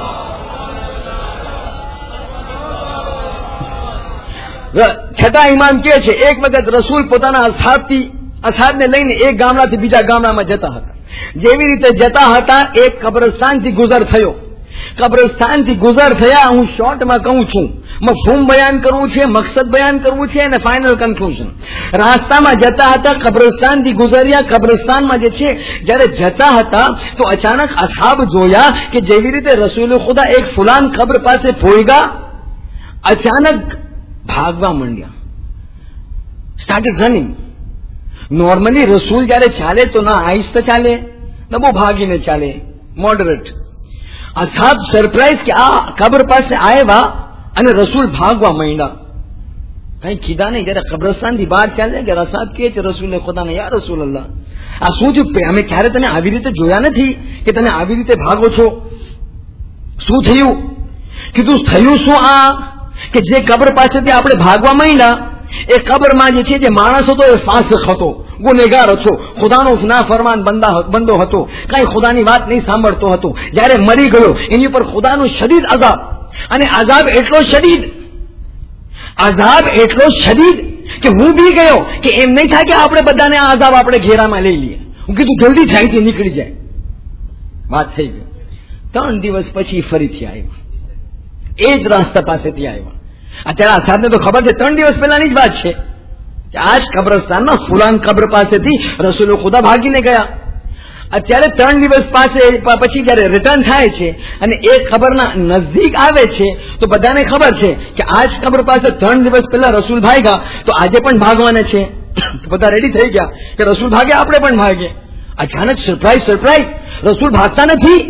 છઠ્ઠા ઇમામ કહે છે, એક વખત રસૂલ પોતાના અસહાબથી અસાબને લઈને એક ગામડાથી બીજા ગામડામાં જતા હતા. જેવી રીતે જતા હતા એક કબ્રસ્તાનથી ગુજર થયો. કબ્રસ્તાનથી ગુજર થયા, હું શોર્ટમાં કહું છું, મફહૂમ બયાન કરવું છે, મકસદ બયાન કરવું છે અને ફાઇનલ કન્ક્લુઝન. રાસ્તામાં જતા હતા, કબ્રસ્તાનથી ગુજર્યા. કબ્રસ્તાનમાં જે છે જયારે જતા હતા તો અચાનક અસાબ જોયા કે જેવી રીતે રસૂલ ખુદા એક ફુલાન કબ્ર પાસે પહોંચ્યા, અચાનક ભાગવા માંડ્યા. Started running. નોર્મલી રસૂલ જયારે ચાલે તો ના આહિસ્તા ચાલે, ના બહુ ભાગીને ચાલે, મોડરેટ. અસાબ સરપ્રાઈઝ કે આ કબ્ર પાસે આવ્યા અને રસૂલ ભાગવા માંડ્યા. કઈ કીધા નહીં. જયારે કબ્રસ્તાનથી બહાર ચાલે કે અસાબ કહે છે રસૂલ ખુદાને, યા રસૂલ અલ્લાહ, આ શું થયું? અમે ક્યારે તને આવી રીતે જોયા નથી કે તમે આવી રીતે ભાગો છો. શું થયું? કીધું થયું શું આ કે જે કબ્ર પાસેથી આપણે ભાગવા માંડ્યા એ કબરમાં જે છે જે માણસ હતો એ ફાસિક હતો, ગુનેગાર હતો, ખુદાનો નાફરમાન બંદો હતો, કઈ ખુદાની વાત નહીં સાંભળતો હતો. જયારે મરી ગયો એની ઉપર ખુદાનો શદીદ અઝાબ, અને અઝાબ એટલો શદીદ, અઝાબ એટલો શદીદ કે હું બી ગયો કે એમ નહીં થાય કે આપણે બધાને આ અઝાબ આપણે ઘેરામાં લઈ લઈએ. હું કીધું જલ્દી ત્યાંથી નીકળી જાય. વાત થઈ ગઈ. ત્રણ દિવસ પછી ફરીથી આવ્યા, એ જ રસ્તા પાસેથી આવ્યા. અત્યારે આ સાહેબને તો ખબર છે, ત્રણ દિવસ પહેલાની જ વાત છે કે આ જ કબ્રસ્તાનમાં ફુલાન કબ્ર પાસેથી રસૂલ ખુદા ભાગીને ગયા. અત્યારે ત્રણ દિવસ પાસે પછી જયારે રિટર્ન થાય છે અને એ કબરના નજદીક આવે છે તો બધાને ખબર છે કે આ જ કબ્ર પાસે ત્રણ દિવસ પહેલા રસૂલ ભાગ્યા તો આજે પણ ભાગવાના છે. બધા રેડી થઈ ગયા કે રસૂલ ભાગે, આપણે પણ ભાગે. અચાનક સરપ્રાઈઝ સરપ્રાઈઝ રસૂલ ભાગતા નથી.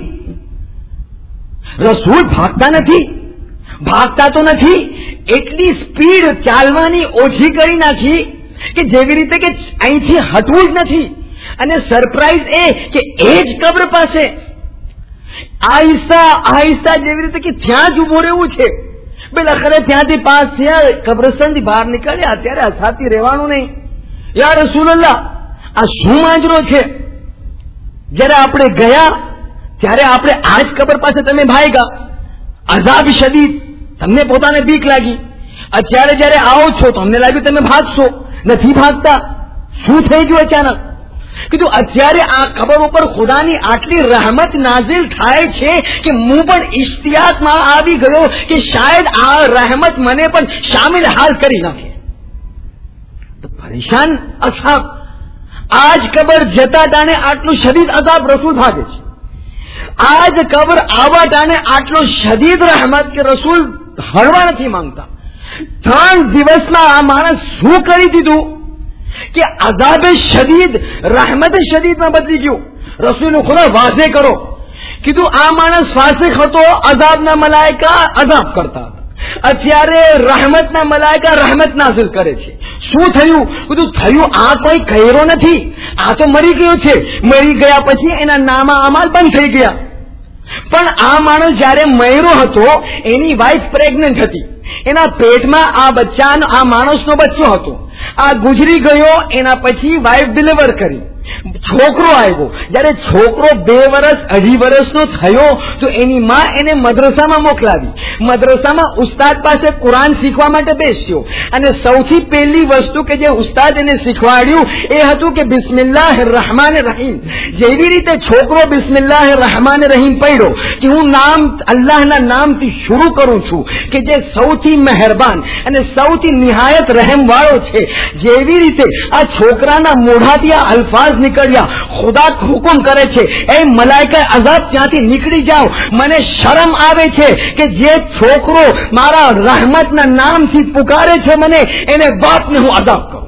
રસૂલ ભાગતા નથી ભાગતા તો નથી, એટલી સ્પીડ ચાલવાની ઓછી કરી નાખી કે જેવી રીતે કે અહીંથી હટવું જ નથી. અને સરપ્રાઈઝ એ કે એ જ કબ્ર પાસે આહિસ્તા આહિસ્તા જેવી રીતે કે ત્યાં જ ઉભો રહેવું છે. બેલખરે ત્યાંથી પાસ થયા, કબ્રસ્તાનથી બહાર નીકળ્યા. અત્યારે આ સાથી રહેવાનું નહીં. યા રસૂલલ્લાહ, આ શું માંજરો છે? જયારે આપણે ગયા ત્યારે આપણે આ જ કબ્ર પાસે તમે ભાગ્યા, અઝાબ શદીદ, તમને પોતાને બીક લાગી. અત્યારે જયારે આવો છો તો અમને લાગ્યું તમે ભાગશો, નથી ભાગતા. શું થઈ ગયું અચાનક? કીધું અત્યારે આ કબર ઉપર ખુદાની આટલી રહેમત નાઝિલ થાય છે કે હું પણ ઇશ્તિયાકમાં આવી ગયો કે શાયદ આ રહેમત મને પણ શામિલ હાલ કરી નાખે. તો પરેશાન અસાબ, આજ કબર જતા ટાણે આટલું શદીદ અઝાબ રસૂલ ભાગે છે. આજ કબર આવા ટાણે આટલો શદીદ રહેમત કે રસૂલ હળવા નથી માંગતા. ત્રણ દિવસમાં આ માણસ શું કરી દીધું કે અઝાબે શદીદ રહેમતે શદીદમાં બદલી ગયું. રસૂલ ખુદા વાઝે કરો. કીધું આ માણસ ફાસિક હતો, અઝાબના મલાઈકા અઝાબ કરતા હતા. અત્યારે રહેમતના મલાઈકા રહેમત નાઝિલ કરે છે. શું થયું? બધું થયું આ કોઈ કર્યો નથી, આ તો મરી ગયો છે. મરી ગયા પછી એના નામા અમાલ બંધ થઈ ગયા. પણ આ માણસ જયારે મર્યો હતો એની વાઇફ પ્રેગ્નન્ટ હતી, એના પેટમાં આ બચ્ચાનો આ માણસનો બચ્ચો હતો. આ ગુજરી ગયો, એના પછી વાઇફ ડિલિવર કરી, છોકરો આવ્યો. જયારે છોકરો બે વર્ષ અઢી વર્ષનો થયો તો એની માં એને મદ્રસામાં મોકલાવી. મદ્રસામાં ઉસ્તાદ પાસે કુરાન શીખવા માટે બેસ્યો અને સૌથી પહેલી વસ્તુ કે જે ઉસ્તાદ એને શીખવાડ્યું એ હતું કે બિસ્મિલ્લાહ રહમાન રહીમ. જેવી રીતે છોકરો બિસ્મિલ્લાહ રહમાન રહીમ પડ્યો કે હું નામ અલ્લાહના નામથી શરૂ કરું છું કે જે સૌથી મહેરબાન અને સૌથી નિહાયત રહેમ વાળો છે. જેવી રીતે આ છોકરાના મોઢાથી આ અલ્ફાઝ નીકળ્યા, ખુદા હુકમ કરે છે એ મલાઈકા અઝાબ ત્યાંથી નીકળી જાઓ. મને શરમ આવે છે કે જે છોકરો મારા રહેમતના નામથી પુકારે છે મને, એને બાપને હું અઝાબ કરું.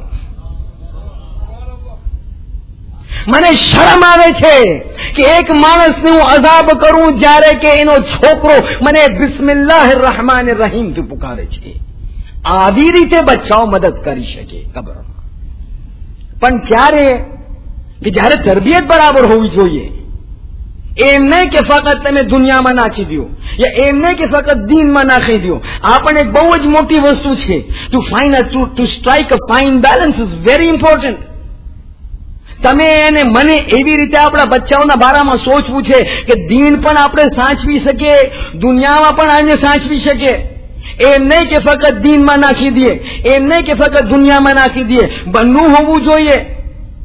મને શરમ આવે છે કે એક માણસને હું અઝાબ કરું જ્યારે કે એનો છોકરો મને બિસ્મિલ્લાહ રહમાન રહીમ થી પુકારે છે. આવી રીતે બચ્ચાઓ મદદ કરી શકે કબરમાં, પણ ક્યારે કે જયારે તરબિયત બરાબર હોવી જોઈએ. એમ નહીં કે ફક્ત તમે દુનિયામાં નાખી દો યા એમ નહીં કે ફક્ત દીનમાં નાખી દો. આ પણ એક બહુ જ મોટી વસ્તુ છે. To find to to strike a fine balance is very important. તમે એને મને એવી રીતે આપણા બચ્ચાઓના બારામાં સોચવું છે કે દીન પણ આપણે સાચવી શકીએ, દુનિયામાં પણ આને સાચવી શકીએ. એમ નહીં કે ફક્ત દીનમાં નાખી દઈએ, એમ નહીં કે ફક્ત દુનિયામાં નાખી દઈએ. બંને હોવું જોઈએ.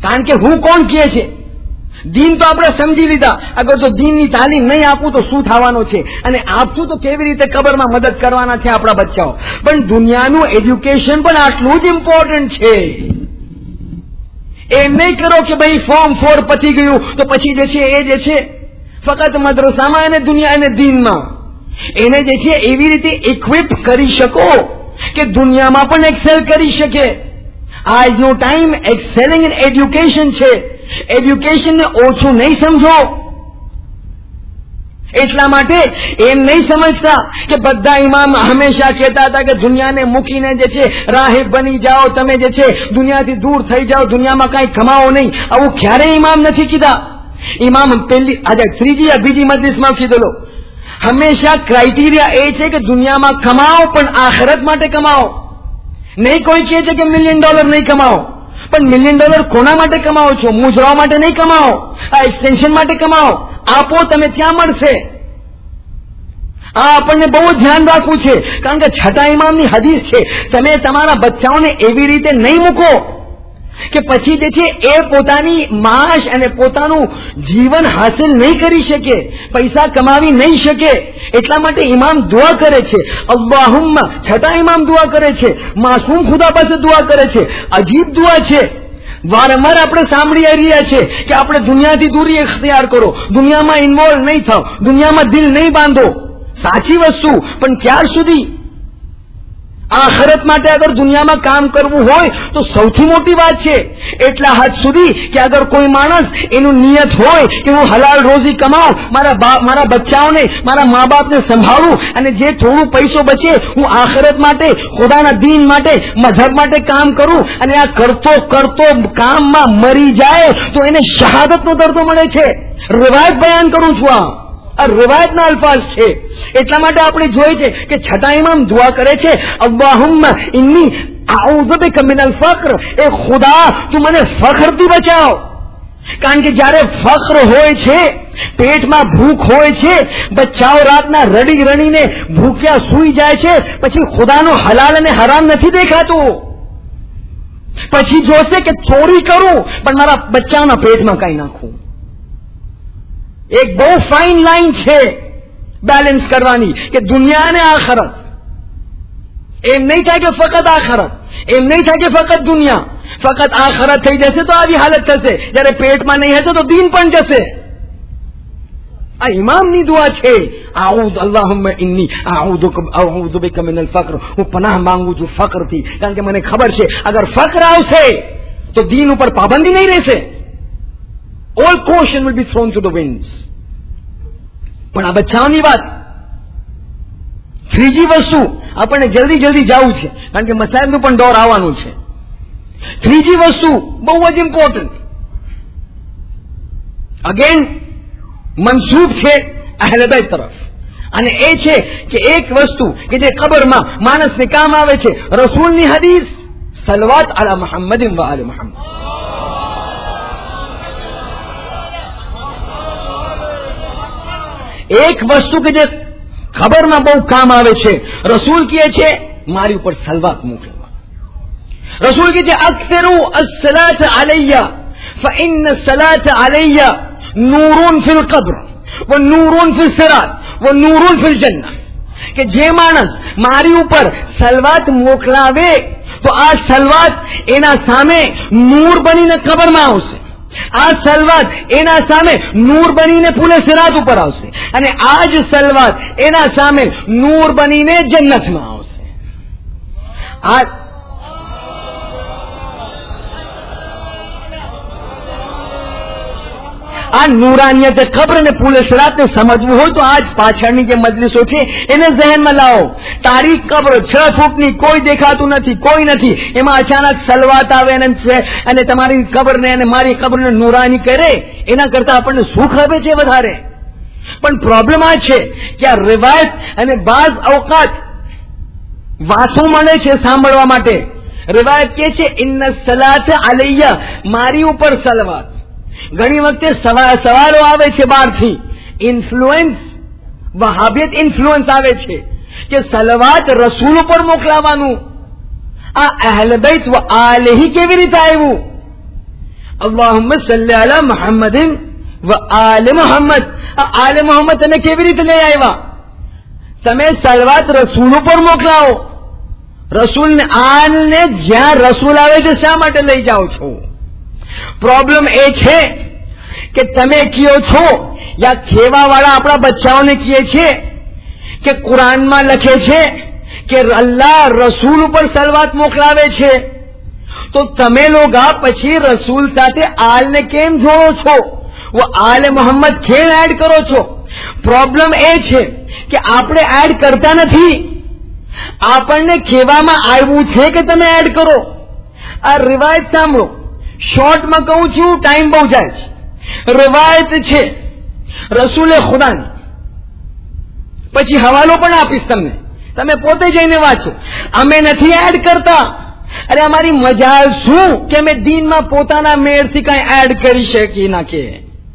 કારણ કે હું કોણ કહે છે? દીન તો આપણે સમજી લીધા. અગર જો દીનની તાલીમ નહીં આપું તો શું થવાનું છે, અને આપશું તો કેવી રીતે કબરમાં મદદ કરવાના છે આપણા બચ્ચાઓ. પણ દુનિયાનું એજ્યુકેશન પણ આટલું જ ઇમ્પોર્ટન્ટ છે. એમ નહીં કરો કે ભાઈ ફોર્મ ફોર પતી ગયું તો પછી જે છે એ જે છે ફક્ત મદ્રસામાં અને દુનિયા અને દીનમાં એને જે છે એવી રીતે ઇક્વિપ કરી શકો કે દુનિયામાં પણ એક્સેલ કરી શકે. આજનો ટાઈમ એક્સેલિંગ ઇન એજ્યુકેશન છે. એજ્યુકેશનને ઓછું નહીં સમજો. એટલા માટે એમ નહીં સમજતા કે બધા ઇમામ હંમેશા કહેતા હતા કે દુનિયાને મૂકીને જે છે રાહિબ બની જાઓ, તમે જે છે દુનિયાથી દૂર થઈ જાઓ, દુનિયામાં કઈ કમાવો નહીં. આવું ક્યારેય ઇમામ નથી કીધા. ઇમામ પહેલી આજે ત્રીજી યા બીજી મજલિસમાં કીધેલો, હંમેશા ક્રાઇટેરિયા એ છે કે દુનિયામાં કમાઓ પણ આખિરત માટે કમાઓ. નહીં કોઈ કહે છે કે મિલિયન ડોલર નહીં કમાઓ, પણ મિલિયન ડોલર કોના માટે કમાઓ છો? મુજરાઓ માટે નહીં કમાઓ, આ એક્સટેન્શન માટે કમાઓ. આપો તમે ત્યાં મળશે. આ આપણને બહુ ધ્યાન રાખવું છે, કારણ કે છઠ્ઠા ઇમામની હદીસ છે, તમે તમારા બચ્ચાઓને એવી રીતે નહીં મૂકો કે પછી જે છે એ પોતાની માશ અને પોતાનું જીવન હાસિલ નહીં કરી શકે, પૈસા કમાવી નહીં શકે. એટલા માટે ઇમામ દુઆ કરે છે, અલ્લાહુમ્મા. છઠ્ઠા ઇમામ દુઆ કરે છે, માસૂમ ખુદા પાસે દુઆ કરે છે. અજીબ દુઆ છે. વારંવાર આપણે સાંભળી રહ્યા છે કે આપણે દુનિયાથી દૂરી ઇખ્તિયાર કરો, દુનિયામાં ઇન્વોલ્વ નહીં થાવ, દુનિયામાં દિલ નહીં બાંધો. સાચી વસ્તુ, પણ ક્યાર સુધી? આખિરત માટે અગર દુનિયામાં કામ કરવું હોય તો સૌથી મોટી વાત છે. એટલા હદ સુધી કે અગર કોઈ માણસ એનું નિયત હોય કે હું હલાલ રોજી કમાઉં, મારા મારા બચ્ચાઓને, મારા મા બાપને સંભાળું, અને જે થોડું પૈસો બચે હું આખિરત માટે, ખુદાના દીન માટે, મઝહબ માટે કામ કરું, અને આ કરતો કરતો કામમાં મરી જાય તો એને શહાદતનો દરજ્જો મળે છે. રિવાયત બયાન કરું છું. આ આ રિવાયતના અલ્ફાઝ છે. એટલા માટે આપણે જોઈએ છે કે છઠ્ઠા ઇમામ દુઆ કરે છે, અલ્લાહુમ્મા ઇન્ની આઉઝુ બિકા મિનલ ફક્ર. એ ખુદા તું મને ફખરથી બચાવ. કારણ કે જ્યારે ફક્ર હોય છે, પેટમાં ભૂખ હોય છે, બચ્ચાઓ રાતના રડી રડીને ભૂખ્યા સૂઈ જાય છે, પછી ખુદાનો હલાલ અને હરામ નથી દેખાતું. પછી જોશે કે ચોરી કરું પણ મારા બચ્ચાઓના પેટમાં કઈ નાખું. એક બહુ ફાઇન લાઈન છે બેલેન્સ કરવાની કે દુનિયા અને આખરત. એમ નહીં થાય કે ફક્ત આખરત, એમ નહીં થાય કે ફક્ત દુનિયા. ફક્ત આખરત થઈ જશે તો આવી હાલત થશે, જયારે પેટમાં નહીં હશે તો દીન પણ જશે. આ ઇમામની દુઆ છે, આઉઝ અલ્લાહુમ્મા ઇન્ની આઉઝુ આઉઝુ બિકા મિનલ ફક્ર. હું પનાહ માંગુ છું ફક્રથી, કારણ કે મને ખબર છે અગર ફક્ર આવશે તો દીન ઉપર પાબંદી નહીં રહેશે. All caution will be thrown to the winds. પણ આ બચ્ચાઓની વાત. ત્રીજી વસ્તુ, આપણને જલ્દી જલ્દી જવું છે કારણ કે મસાઈલનું પણ દોર આવવાનું છે. ત્રીજી વસ્તુ બહુ જ ઇમ્પોર્ટન્ટ, અગેન મનસૂબ છે અહલે બેત તરફ, અને એ છે કે એક વસ્તુ કે જે કબરમાં માણસને કામ આવે છે, રસૂલની હદીસ, સલવાત અલા મુહમ્મદિન વ આલે મુહમ્મદ. એક વસ્તુ કે જે ખબરમાં બહુ કામ આવે છે, રસૂલ કહે છે મારી ઉપર સલવાત મોકલવા. રસૂલ કહે છે અક્સરુ અસ્સલાત અલૈયા ફઇન્ન સલાત અલૈયા નૂરુન ફિલ કબ્ર વ નૂરુન ફિલ સિરાત વ નૂરુન ફિલ જન્નહ. કે જે માણસ મારી ઉપર સલવાત મોકલાવે તો આ સલવાત એના સામે નૂર બનીને કબરમાં આવશે. આ સલવાત એના સામે નૂર બનીને પુલે સિરાત ઉપર આવશે, અને આ જ સલવાત એના સામે નૂર બનીને જન્નતમાં આવશે. આ આ નૂરાનિયત કબ્ર ને પુલે સિરાત ને સમજવું હોય તો આજ પાછળની જે મજલિસો છે એને ધ્યાનમાં લાવો. તારી કબ્ર છ ફૂટની, કોઈ દેખાતું નથી, કોઈ નથી, એમાં અચાનક સલવાત આવે અને તમારી કબ્રને અને મારી કબ્રને નૂરાની કરે, એના કરતા આપણને સુખ આવે છે વધારે. પણ પ્રોબ્લેમ આ છે કે આ રિવાયત અને બાઝ અવકાત વાતો મળે છે સાંભળવા માટે. રિવાયત કે છે ઇન્ન સલાત અલૈયા, મારી ઉપર સલવાત. ઘણી વખતે સવાલો આવે છે બહારથી, ઇન્ફ્લુએન્સ, વહાબિયત ઇન્ફ્લુએન્સ આવે છે કે સલવાત રસૂલ ઉપર મોકલાવાનું. આ અહલે બેત વ આલેહી કેવી રીતે આવ્યું? અલ્લાહુમ્મા સલ્લી અલા મુહમ્મદિન વ આલે મુહમ્મદ. આ આલે મુહમ્મદ તમે કેવી રીતે લઈ આવ્યા? તમે સલવાત રસૂલ ઉપર મોકલાવો. રસૂલને આલને જ્યાં રસૂલ આવે છે શા માટે લઈ જાઓ છો? પ્રોબ્લેમ એ છે કે તમે કયો છો યા ખેવા વાળા આપણા બચ્ચાઓને કહે છે કે કુરાનમાં લખે છે કે અલ્લાહ રસૂલ ઉપર સલવાત મોકલાવે છે, તો તમે લોકો પછી રસૂલ સાથે આલને કેમ જોડો છો? वो आले मोहम्मद खेल एड करो છો? પ્રોબ્લેમ એ છે કે આપણે એડ કરતા નથી. આપણને કહેવામાં આવ્યું છે કે તમે એડ કરો. આ રિવાયત સાંભળો, શોર્ટમાં કહું છું, ટાઈમ બહુ જાય છે. રિવાયત છે રસૂલે ખુદાની, પછી હવાલો પણ આપીશ તમને, તમે પોતે જઈને વાંચો. અમે નથી એડ કરતા. અરે અમારી મજાલ શું કે અમે દીનમાં પોતાના મેળથી કઈ એડ કરી શકી નાખીએ.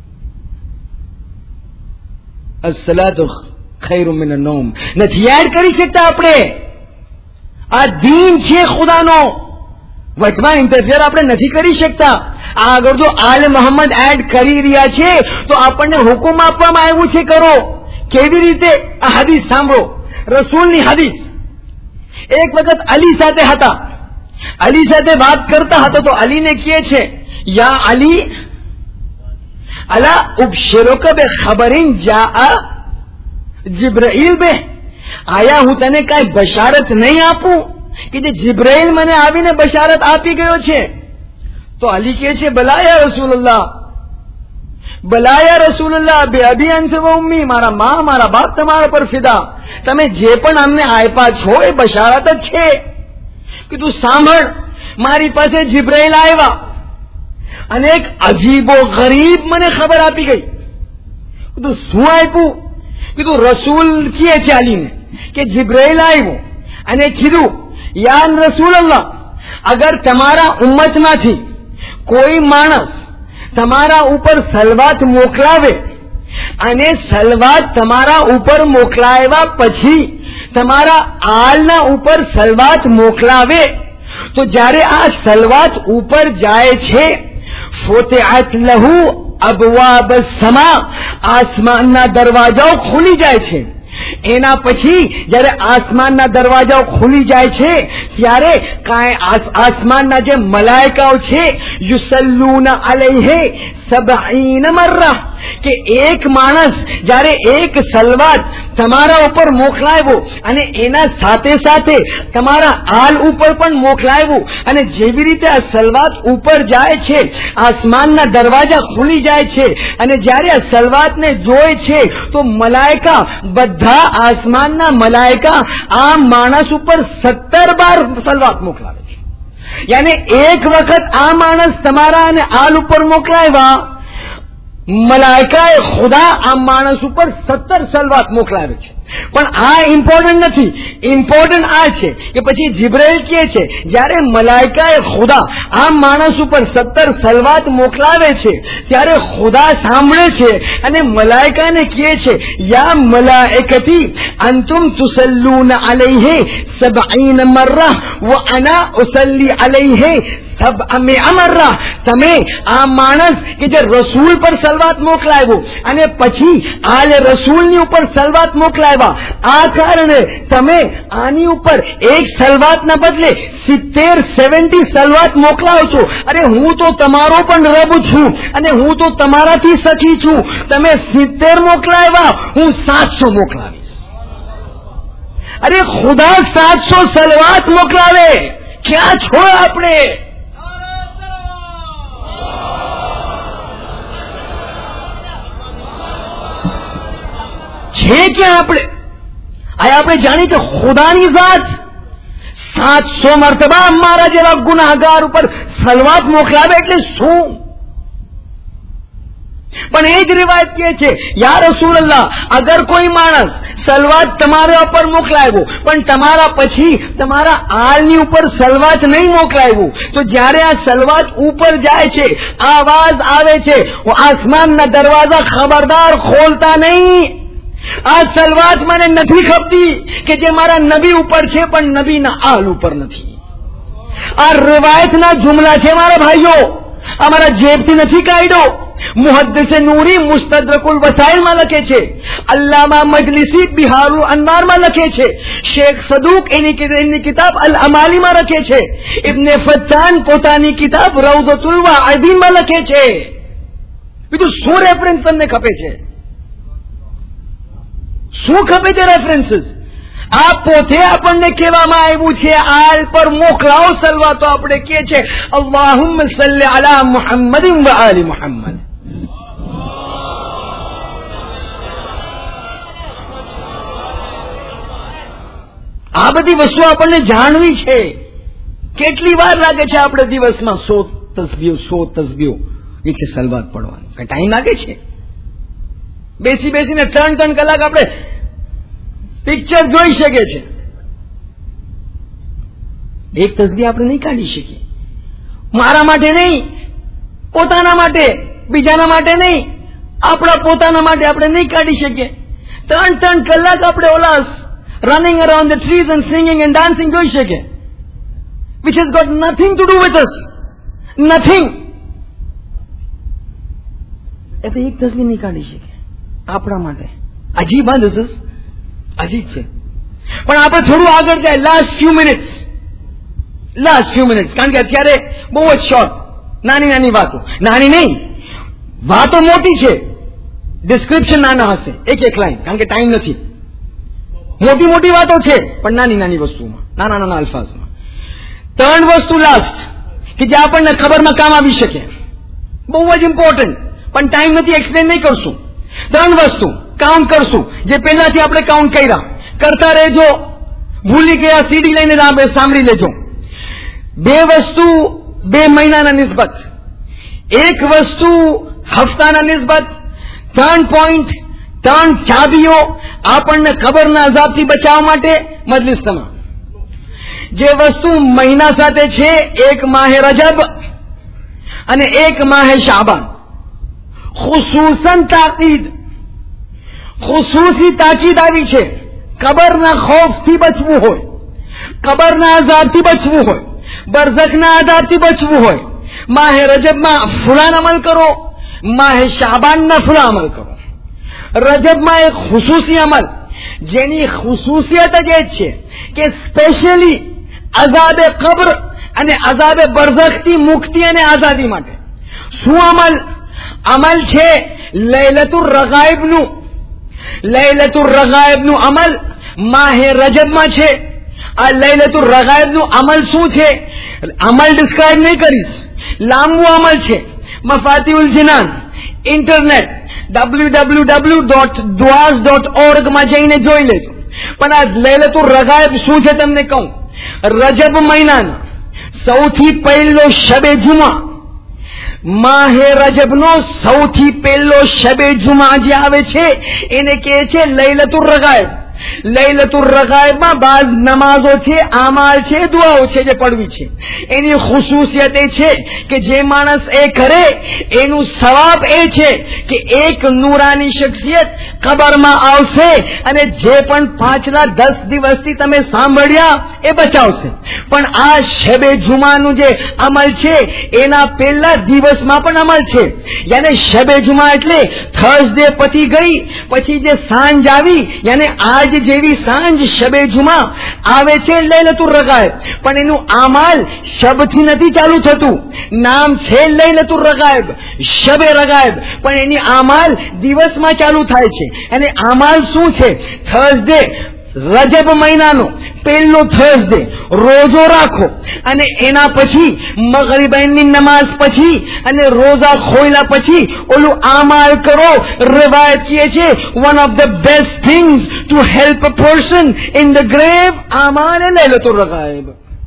અસલાતુ ખૈરુ મિન અન્નૌમ નથી એડ કરી શકતા આપણે. આ દીન છે ખુદાનો, વચમાં ઇન્ટરફિયર આપણે નથી કરી શકતા. આગળ જો આલે મોહમ્મદ એડ કરી રહ્યા છે તો આપણને હુકમ આપવામાં આવ્યું છે કરો. કેવી રીતે? આ હદીસ સાંભળો, રસૂલની હદીસ. એક વખત અલી સાથે હતા, અલી સાથે વાત કરતા હતા તો અલીને કહે છે, યા અલી અલા ઉબશિરુક બે ખબરિન જા જિબ્રાઈલ બે. આયા હું તને કઈ બશારત નહીં આપું કે જે જિબ્રાઈલ મને આવીને બશારત આપી ગયો છે? તો અલી કહે છે, ભલા યા રસૂલુલ્લાહ, ભલા યા રસૂલુલ્લાહ, બે અબી અંત વ ઉમ્મી, મારા માં મારા બાપ તમારા પર ફિદા, તમે જે પણ અમને આપ્યા છો એ બશારત જ છે. કીધું સાંભળ, મારી પાસે જિબ્રાઈલ આવ્યા અને એક અજીબો ગરીબ મને ખબર આપી ગઈ. કીધું શું આપ્યું? કીધું રસૂલ કહે છે અલીને કે જિબ્રાઈલ આવ્યું અને કીધું, યા રસૂલલ્લાહ, અગર તમારા ઉમ્મતમાંથી કોઈ માણસ તમારા ઉપર સલવાત મોકલાવે અને સલવાત તમારા ઉપર મોકલાવ્યા પછી તમારા આલના ઉપર સલવાત મોકલાવે તો જ્યારે આ સલવાત ઉપર જાય છે, ફુતિહાત લહુ અબવાબ સમા, આસમાનના દરવાજાઓ ખુલી જાય છે. એના પછી જયારે આસમાનના દરવાજાઓ ખુલી જાય છે ત્યારે કાંઈ આસમાનના જે મલાઈકાઓ છે, યુસલ્લુના અલૈહી સબઈન મર્રા, કે એક માણસ જયારે એક સલવાત તમારા ઉપર મોકલાવ્યો અને એના સાથે સાથે તમારા આલ ઉપર પણ મોકલાવ્યું, અને જેવી રીતે આ સલવાત ઉપર જાય છે આસમાનના દરવાજા ખુલી જાય છે, અને જયારે આ સલવાતને જોય છે તો મલાઈકા, બધા આસમાનના મલાઈકા આ માણસ ઉપર સત્તર બાર સલવાત મોકલાવે છે. યાની એક વખત આ માણસ તમારા અને આલ ઉપર મોકલાવ્યા, મલાઈકાએ ખુદા આ માણસ ઉપર સત્તર સલવાત મોકલાવે છે. પણ આ ઇમ્પોર્ટન્ટ નથી. ઇમ્પોર્ટન્ટ આ છે કે પછી જિબ્રાઈલ કહે છે જયારે મલાઈકાએ ખુદા આ માણસ ઉપર સત્તર સલવાત મોકલાવે છે ત્યારે ખુદા સાંભળે છે અને મલાઈકાને કહે છે, યા મલાઈકતી અંતુમ તુસલ્લુન અલૈહી સબઈન મર્રા વ અના ઉસલ્લી અલૈહી સબ અમે અમર્રા. તમે આ માણસ કે જે રસૂલ પર સલવાત મોકલાવ્યો અને પછી આલે રસૂલની ઉપર સલવાત મોકલાવ્યા, આ કારણે તમે આની ઉપર એક સલવાતના બદલે સિત્તેર સેવન્ટી સલવાત મોકલાવો છો. અરે હું તો તમારો પણ રબ છું અને હું તો તમારાથી સખી છું. તમે સિત્તેર મોકલાવ્યા, હું સાતસો મોકલાવીશ. અરે ખુદા સાતસો સલવાત મોકલાવે, ક્યાં છો આપણે? છે ક્યાં આપણે? આ આપણે જાણી કે ખુદાની ઝાત સાતસો મરતબા અમારા જેવા ગુનાહગાર ઉપર સલવાત મોકલાવે એટલે શું? પણ એ જ રિવાયત કહે છે, યા રસૂલલ્લાહ, અગર કોઈ માણસ સલવાત તમારા ઉપર મોકલાવ્યો પણ તમારા પછી તમારા આલની ઉપર સલવાત નહીં મોકલાવ્યું, તો જ્યારે આ સલવાત ઉપર જાય છે આવાજ આવે છે, આસમાનના દરવાજા ખબરદાર ખોલતા નહીં. આ સલવાત મને નથી ખપતી કે જે મારા નબી ઉપર છે પણ નબીના આલ ઉપર નથી. આ રિવાયતના જુમલા છે મારા ભાઈઓ. અમારા જેબથી નથી કાઢ્યો. મુહદ્દિસે નૂરી મુસ્તદરકુલ વસાઇલમાં લખે છે, અલ્લામા મજલિસી બિહારુલ અન્વારમાં લખે છે, શેખ સદુક એની એની કિતાબ અલ અમાલીમાં લખે છે, ઇબ્ને ફત્તાન પોતાની કિતાબ રૌદતુલ વાઇદીનમાં લખે છે. બીજું શું રેફરન્સ તમને ખપે છે? શું ખપે છે રેફરન્સીસ? આ પોતે આપણને કહેવામાં આવ્યું છે, આલ પર મોકલાઓ સલવા, તો આપણે કે છે અલ્લાહુમ્મા સલ્લી અલા મુહમ્મદિન વ આલી મુહમ્મદ. આ બધી વસ્તુ આપણને જાણવી છે. કેટલી વાર લાગે છે આપણે દિવસમાં સો તસ્બીઓ સો તસ્બીઓ એટલે સલવાત પડવાનું? કઈ ટાઈમ લાગે છે? બેસી બેસીને ત્રણ ત્રણ કલાક આપણે પિક્ચર જોઈ શકે છે. એક તસ્બી આપણે નહીં કાઢી શકીએ. મારા માટે નહીં, પોતાના માટે, બીજાના માટે નહીં, આપણા પોતાના માટે આપણે નહીં કાઢી શકીએ. ત્રણ ત્રણ કલાક આપણે ઓલા running around the trees and singing and dancing જોઈ શકીએ, which has got nothing to do with us, nothing. એટલે એક તસ્બી નહીં કાઢી શકીએ આપણા માટે. અજીબ હા દિસ ઇઝ અજીબ છે. પણ આપણે થોડું આગળ જાય, last few minutes last few minutes કારણ કે અત્યારે બહુ જ શોર્ટ, નાની નાની વાતો, નાની નહીં, વાતો મોટી છે, ડિસ્ક્રિપ્શન નાના હશે, એક એક લાઈન, કારણ કે ટાઈમ નથી. મોટી મોટી વાતો છે પણ નાની નાની વસ્તુમાં, નાના નાના અલ્ફાઝમાં. ત્રણ વસ્તુ લાસ્ટ કે જે આપણને ખબરમાં કામ આવી શકે, બહુ જ ઇમ્પોર્ટન્ટ, પણ ટાઈમ નથી, એક્સપ્લેન નહીં કરશું. ત્રણ વસ્તુ કાઉન્ટ કરશું, જે પહેલાથી આપણે કાઉન્ટ કર્યા. કરતા રહેજો, ભૂલી ગયા સીડી લઈને સાંભળી લેજો. બે વસ્તુ બે મહિનાના નિસ્બત, એક વસ્તુ હફતાના નિસ્બત, ત્રણ પોઈન્ટ, ત્રણ ચાબીઓ આપણને ખબરના અઝાબથી બચાવવા માટે મજલિસ તમામ. જે વસ્તુ મહિના સાથે છે, એક માહે રજબ અને એક માહે શાબાન. ખુસૂસન તાકીદ, ખુસૂસી તાકીદ આવી છે. કબરના ખૌફથી બચવું હોય, કબરના અઝાબથી બચવું હોય, બરઝખના આઝાબથી બચવું હોય, માહે રજબમાં ફુલાન અમલ કરો, માહે શાબાનના ફુલા અમલ કરો. રજબમાં એક ખુસૂસી અમલ, જેની ખુસૂસિયત જ એ છે કે સ્પેશિયલી અઝાબે કબ્ર અને અઝાબે બરઝખથી મુક્તિ અને આઝાદી માટે. શું અમલ? અમલ છે લૈલતુર રગાઇબનું. લૈલતુર રગાઇબનું અમલ માહે રજબમાં છે. આ લૈલતુર રગાઇબનું અમલ શું છે? અમલ ડિસ્ક્રાઇબ નહીં કરીશ, લાંબુ અમલ છે. મફાતિઉલ જિનાન, internet W W W dot duas dot org માં જઈને જોઈ લેજો. પણ આ લૈલતુર રગાઇબ શું છે તમને કહું. રજબ મહિનાનો સૌથી પહેલો શબે જુમા, માહે રજબનો સૌથી પહેલો શબે જુમા જે આવે છે એને કહે છે લૈલતુર રગાઇબ. લૈલતુર રગાઇબમાં બાદ નમાઝો છે, આમાલ છે, દુઆઓ છે જે પડવી છે. એની ખુસૂસિયત એ છે કે જે માણસ એ કરે એનું સવાબ એ છે કે એક નૂરાની શખ્સિયત કબરમાં આવશે અને જે પણ પાછલા દસ દિવસથી તમે સાંભળ્યા એ બચાવશે. પણ આ શબે જુમાનું જે અમલ છે એના પહેલા દિવસમાં પણ અમલ છે. યાને શબે જુમા એટલે થર્સડે પતી ગઈ પછી જે સાંજ આવી, યાને આજ જેવી સાંજ શબે જુમા આવે છે લૈલતુર રગાઇબ. પણ એનું આમાલ શબથી નથી ચાલુ થતું. નામ છે લૈલતુર રગાઇબ, શબે રગાઇબ, પણ એની આમાલ દિવસમાં ચાલુ થાય છે. અને આમાલ શું છે? થર્સડે, રજબ મહિનાનો પહેલો થર્સડે રોજો રાખો અને એના પછી મગરિબની નમાઝ પછી અને રોજા ખોલ્યા પછી ઓલું આમાલ કરો. રિવાયત કહે છે one of the best things to help a person in the grave આમાલ લૈલતુર રગાઇબ.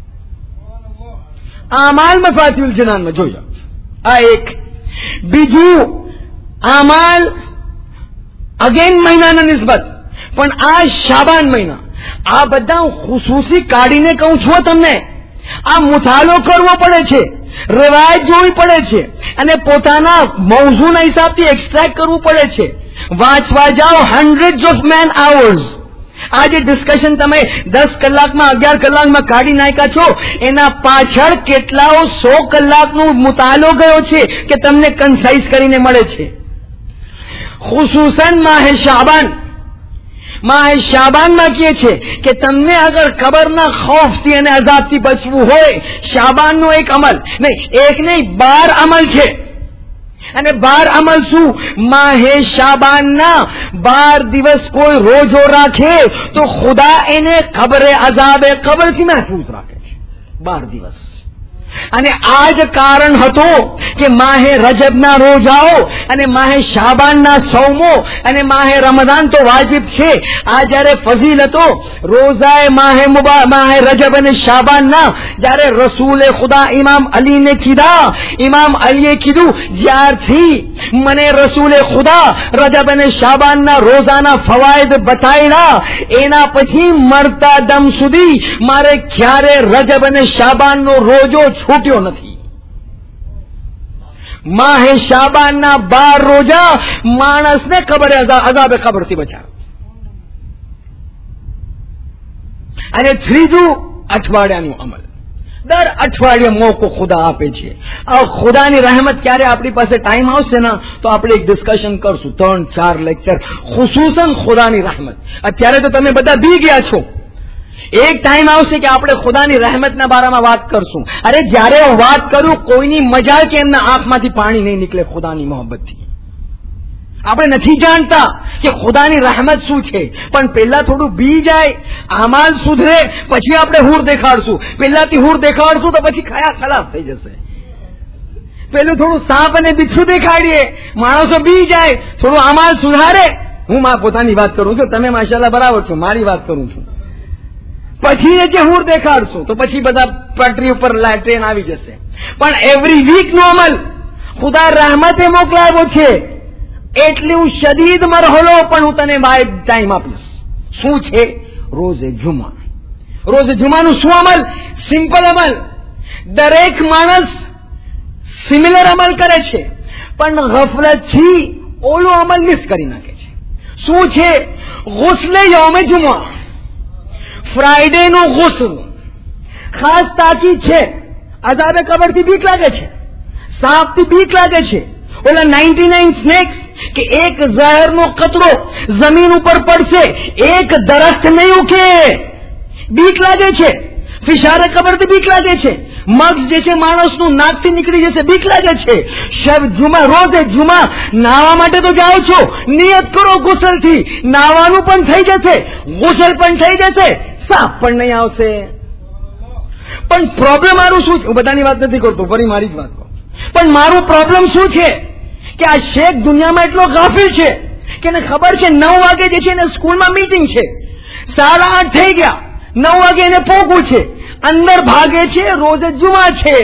આમાલ મફાતિઉલ જનાનમાં જોઈ જાઓ. આ એક. બીજું આમાલ અગેન મહિનાના નિસ્બત, પણ આ શાબાન મહિના. આ બધા ખુસૂસી કાઢીને કહું છું તમને. આ મુતાલો કરવો પડે છે, રિવાયત જોવી પડે છે અને પોતાના મૌઝૂના હિસાબથી એક્સ્ટ્રેક્ટ કરવું પડે છે. વાંચવા જાઓ હંડ્રેડ્સ ઓફ મેન આવર્સ, આ જે ડિસ્કશન તમે દસ કલાકમાં અગિયાર કલાકમાં કાઢી નાખ્યા છો, એના પાછળ કેટલાઓ સો કલાકનો મુતાલો ગયો છે કે તમને કન્સાઇઝ કરીને મળે છે. ખુસૂસન માહે શાબાન, માહે શાબાનમાં કહે છે કે તમને અગર કબરના ખૌફથી અને અઝાબથી બચવું હોય, શાબાનનો એક અમલ નહીં, એક નહીં બાર અમલ છે. અને બાર અમલ શું? માહે શાબાનના બાર દિવસ કોઈ રોજો રાખે તો ખુદા એને કબરે અઝાબે કબરથી મહેફૂઝ રાખે છે. બાર દિવસ. અને આ જ કારણ હતું કે માહે રજબના રોજાઓ અને માહે શાબાનના સૌમો અને માહે રમઝાન તો વાજિબ છે. આ જયારે ફઝીલતો રોઝાએ માહે મુબા માહે રજબ અને શાબાનના જયારે રસૂલે ખુદા ઇમામ અલીને કીધા, ઇમામ અલીએ કીધું જ્યારથી મને રસૂલે ખુદા રજબ અને શાબાનના રોઝાના ફવાઇદ બતાવ્યા, એના પછી મરતા દમ સુધી મારે ક્યારે રજબ અને શાબાનનો રોજો છૂટ્યો નથી. માહે શાબાનના બાર રોજા માણસને કબરે અઝાબે કબરથી બચાવે. અને ત્રીજું અઠવાડિયાનું અમલ. દર અઠવાડિયે મોકો ખુદા આપે છે. આ ખુદાની રહેમત ક્યારે આપણી પાસે ટાઈમ આવશે ને તો આપણે એક ડિસ્કશન કરશું, ત્રણ ચાર લેક્ચર ખુસૂસન ખુદાની રહેમત. અત્યારે તો તમે બધા બી ગયા છો. એક ટાઈમ આવશે કે આપણે ખુદાની રહેમતના બારામાં વાત કરશું. અરે જયારે વાત કરું કોઈની મજા કે એમના આંખમાંથી પાણી નહીં નીકળે ખુદાની મોહબ્બતથી. આપણે નથી જાણતા કે ખુદાની રહેમત શું છે, પણ પેલા થોડું બી જાય, અમાલ સુધરે, પછી આપણે હૂર દેખાડશું. પેલાથી હૂર દેખાડશું તો પછી ખયા ખલાસ થઈ જશે. પેલું થોડું સાપ અને બિચ્છું દેખાડીએ, માણસો બી જાય, થોડું અમાલ સુધારે. હું મારા પોતાની વાત કરું છું, તમે માશાલ્લાહ બરાબર છો, મારી વાત કરું છું. પછી એ જે હૂર દેખાડશો તો પછી બધા પટરી ઉપર ટ્રેન આવી જશે. પણ એવરી વીક નો અમલ ખુદા રહેમતે મોકલાવ્યો છે. એટલું શદીદ મરહલો પણ હું તને ભાઈ ટાઈમ આપીશ. શું છે? રોઝે જુમા. રોઝે જુમાનું શું અમલ? સિમ્પલ અમલ. દરેક માણસ સિમિલર અમલ કરે છે, પણ ગફલતથી ઓલો અમલ મિસ કરી નાખે છે. શું છે? ગુસ્લે યૌમે જુમા, ફ્રાઈડે નું ગુસ્લ. ખાસ તાકીદ છે. અઝાબે કબરથી બીક લાગે છે, સાપથી બીક લાગે છે, ઓલા નાઇન્ટી નાઇન સ્નેક્સ કે એક ઝહરનો કતરો જમીન ઉપર પડશે, એક દરખ્ત નહીં ઉકે, બીક લાગે છે. ફિશારે કબરથી બીક લાગે છે. મગજ જે છે માણસનું નાકથી નીકળી જશે, બીક લાગે છે. શબ જુમા, રોઝે જુમા નાવા માટે તો જાઓ છો, નિયત કરો ગુસલથી, નાવાનું પણ થઈ જશે, ગુસલ પણ થઈ જશે, સાપ પણ નહીં આવશે. પણ પ્રોબ્લેમ મારું શું છે? હું બધાની વાત નથી કરતો, ફરી મારી જ વાત કરું. પણ મારું પ્રોબ્લેમ શું છે કે આ શેખ દુનિયામાં એટલો ગાફિલ છે કે એને ખબર છે નવ વાગે જે છે એને સ્કૂલમાં મીટિંગ છે, સાડા આઠ થઈ ગયા, નવ વાગે એને પહોંચવું છે, અંદર ભાગે છે રોઝે જુમા છે.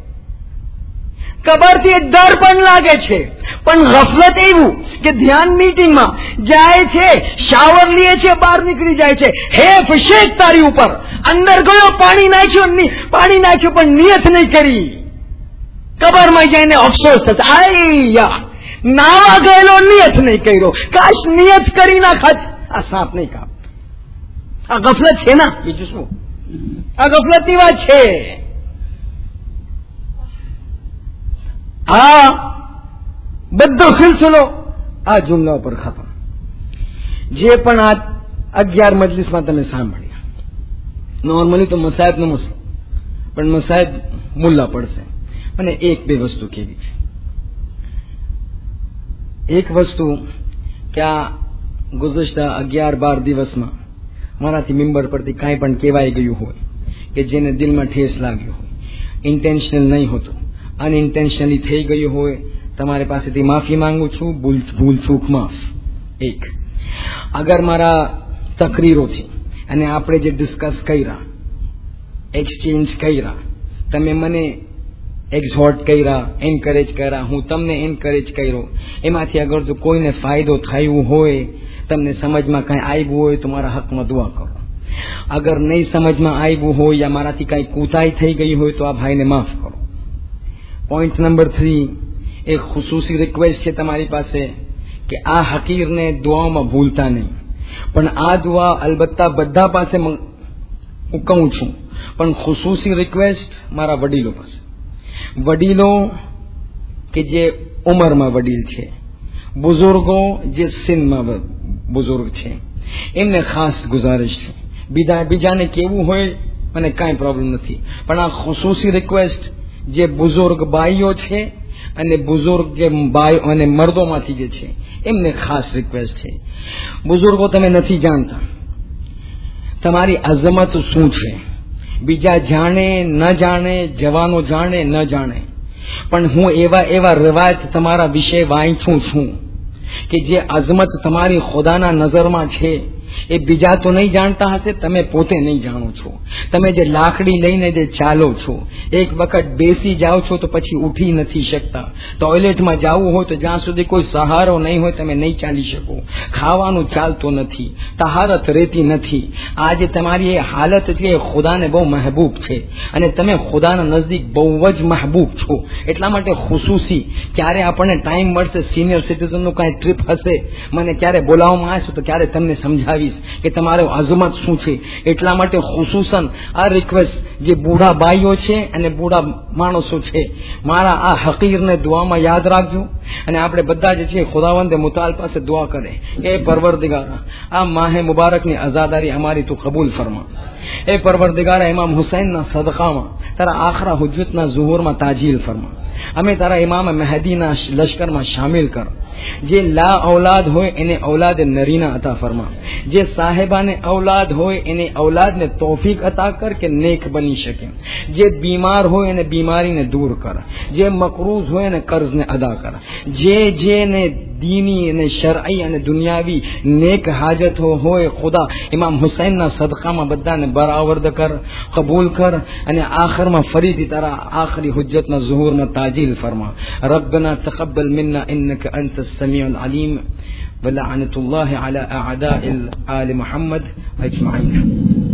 કબરથી એક ડર પણ લાગે છે, પણ ગફલત એવું કે ધ્યાન મીટિંગમાં જાય છે, શાવર લે છે, બહાર નીકળી જાય છે, હેફ શેખ તારી ઉપર, અંદર ગયો પાણી નાખ્યું, પાણી નાખ્યું પણ નિયત નહીં કરી. કબરમાં જઈને અફસોસ થશે, આયા નાવા ગયેલો નિયત નહીં કર્યો, કાશ નિયત કરી નાખત, આ સાપ નહીં કાપ. આ ગફલત છે ને, બીજું શું? આ ગફલતની વાત છે. આ બધો સિલસિલો આ જુમલા પર ખતમ. જે પણ આ અગિયાર મજલિસમાં તમે સાંભળ્યા, નોર્મલી તો મસાયબ નો મસલો, પણ મસાયબ મુલ્લા પડશે. અને એક બે વસ્તુ કેવી છે? એક વસ્તુ કે આ ગુઝશ્તા અગિયાર બાર દિવસમાં મારાથી મિંબર પરથી કાંઈ પણ કહેવાય ગયું હોય કે જેને દિલમાં ઠેસ લાગ્યો હોય, ઇન્ટેન્શનલ નહીં હોતું, અનઇન્ટેન્શનલી થઈ ગયું હોય, તમારી પાસેથી માફી માંગુ છું, ભૂલ ભૂલ ચૂક માફ. એક, અગર મારા તકરીરોથી અને આપણે જે ડિસ્કસ કર્યા, એક્સચેન્જ કર્યા, તમે મને એક્ઝોર્ટ કર્યા, એન્કરેજ કર્યા, હું તમને એન્કરેજ કર્યો, એમાંથી અગર જો કોઈને ફાયદો થયો હોય, તમને સમજમાં કાંઈ આવ્યું હોય તો મારા હકમાં દુઆ કરો. અગર નહીં સમજમાં આવ્યું હોય યા મારાથી કાંઈ કૂતાઈ થઈ ગઈ હોય તો આ ભાઈને માફ કરો. પોઈન્ટ નંબર થ્રી, એક ખુસૂસી રિક્વેસ્ટ છે તમારી પાસે કે આ હકીરને દુઆઓમાં ભૂલતા નહીં. પણ આ દુઆ અલબત્તા બધા પાસે હું કહું છું, પણ ખુસૂસી રિક્વેસ્ટ મારા વડીલો પાસે. વડીલો કે જે ઉંમરમાં વડીલ છે, બુઝુર્ગો જે સિંધમાં બુઝુર્ગ છે, એમને ખાસ ગુજારિશ છે. બીજા બીજાને કેવું હોય મને કાંઈ પ્રોબ્લેમ નથી, પણ આ ખુસૂસી રિક્વેસ્ટ જે બુઝુર્ગ બાઈઓ છે અને બુઝુર્ગ જે બાઈ અને મર્દોમાંથી જે છે એમને ખાસ રિક્વેસ્ટ છે. બુઝુર્ગો, તમે નથી જાણતા તમારી અઝમત શું છે. બીજા જાણે ન જાણે, જવાનો જાણે ન જાણે, પણ હું એવા એવા રવાજ તમારા વિશે વાંચું છું કે જે અઝમત તમારી ખુદાના નજરમાં છે એ બીજા તો નહીં જાણતા હશે, તમે પોતે નહીં જાણો છો. તમે જે લાકડી લઈને જે ચાલો છો, એક વખત બેસી જાઓ છો તો પછી ઉઠી નથી શકતા. ટોયલેટમાં જવું હોય તો જ્યાં સુધી કોઈ સહારો નહીં હોય તમે નહીં ચાલી શકો. ખાવાનું ચાલતું નથી, તહારત રહેતી નથી. આજે તમારી એ હાલત છે એ ખુદાને બહુ મહેબૂબ છે અને તમે ખુદાના નજદીક બહુ જ મહેબૂબ છો. એટલા માટે ખુસૂસી ક્યારે આપણને ટાઈમ મળશે, સિનિયર સિટીઝનનું કાંઈ ટ્રીપ હશે, મને ક્યારે બોલાવવામાં આવશે તો ક્યારે તમને સમજાવીશ કે તમારો અઝમત શું છે. એટલા માટે ખુસૂસન આ રિક્વેસ્ટ જે બુઢા ભાઈઓ છે અને બુઢા માણસો છે, મારા આ હકીરને દુઆમાં યાદ રાખજો. અને આપણે બધા જે છે ખુદાવંદે મુતાલ પાસે દુઆ કરે, એ પરવરદિગારા આ માહે મુબારકની અઝાદારી અમારી તું કબૂલ ફરમા. એ પરવરદિગારા ઇમામ હુસૈનના સદકામાં તારા આખરા હુજ્જતના ઝુહુરમાં તાજીલ ફરમા. અમે તારા ઇમામ મહેદીના લશ્કરમાં શામિલ કર. જે લા ઔલાદ હોય એને ઔલાદ નરીના અતા ફરમા. જે સાહેબાને ઔલાદ હોય એને ઔલાદને તૌફીક અતા કર કે નેક બની શકે. જે બીમાર હોય એને બીમારીને દૂર કર. જે મકરૂઝ હોય એને કર્જને અદા કર. જે જેને દીની અને શરઈ અને દુનિયાવી નેક હાજતો હોય ખુદા ઇમામ હુસૈનના સદકામાં બધાને બરાવર્દ કર, કબૂલ કર અને આખરમાં ફરીથી તારા આખરી હુજ્જતના ઝુહુરમાં તાજીલ ફરમા. રબ્બના તકબ્બલ મિન્ના ઇન્નકા અંત السميع العليم ولعنة الله على أعداء آل محمد أجمعين.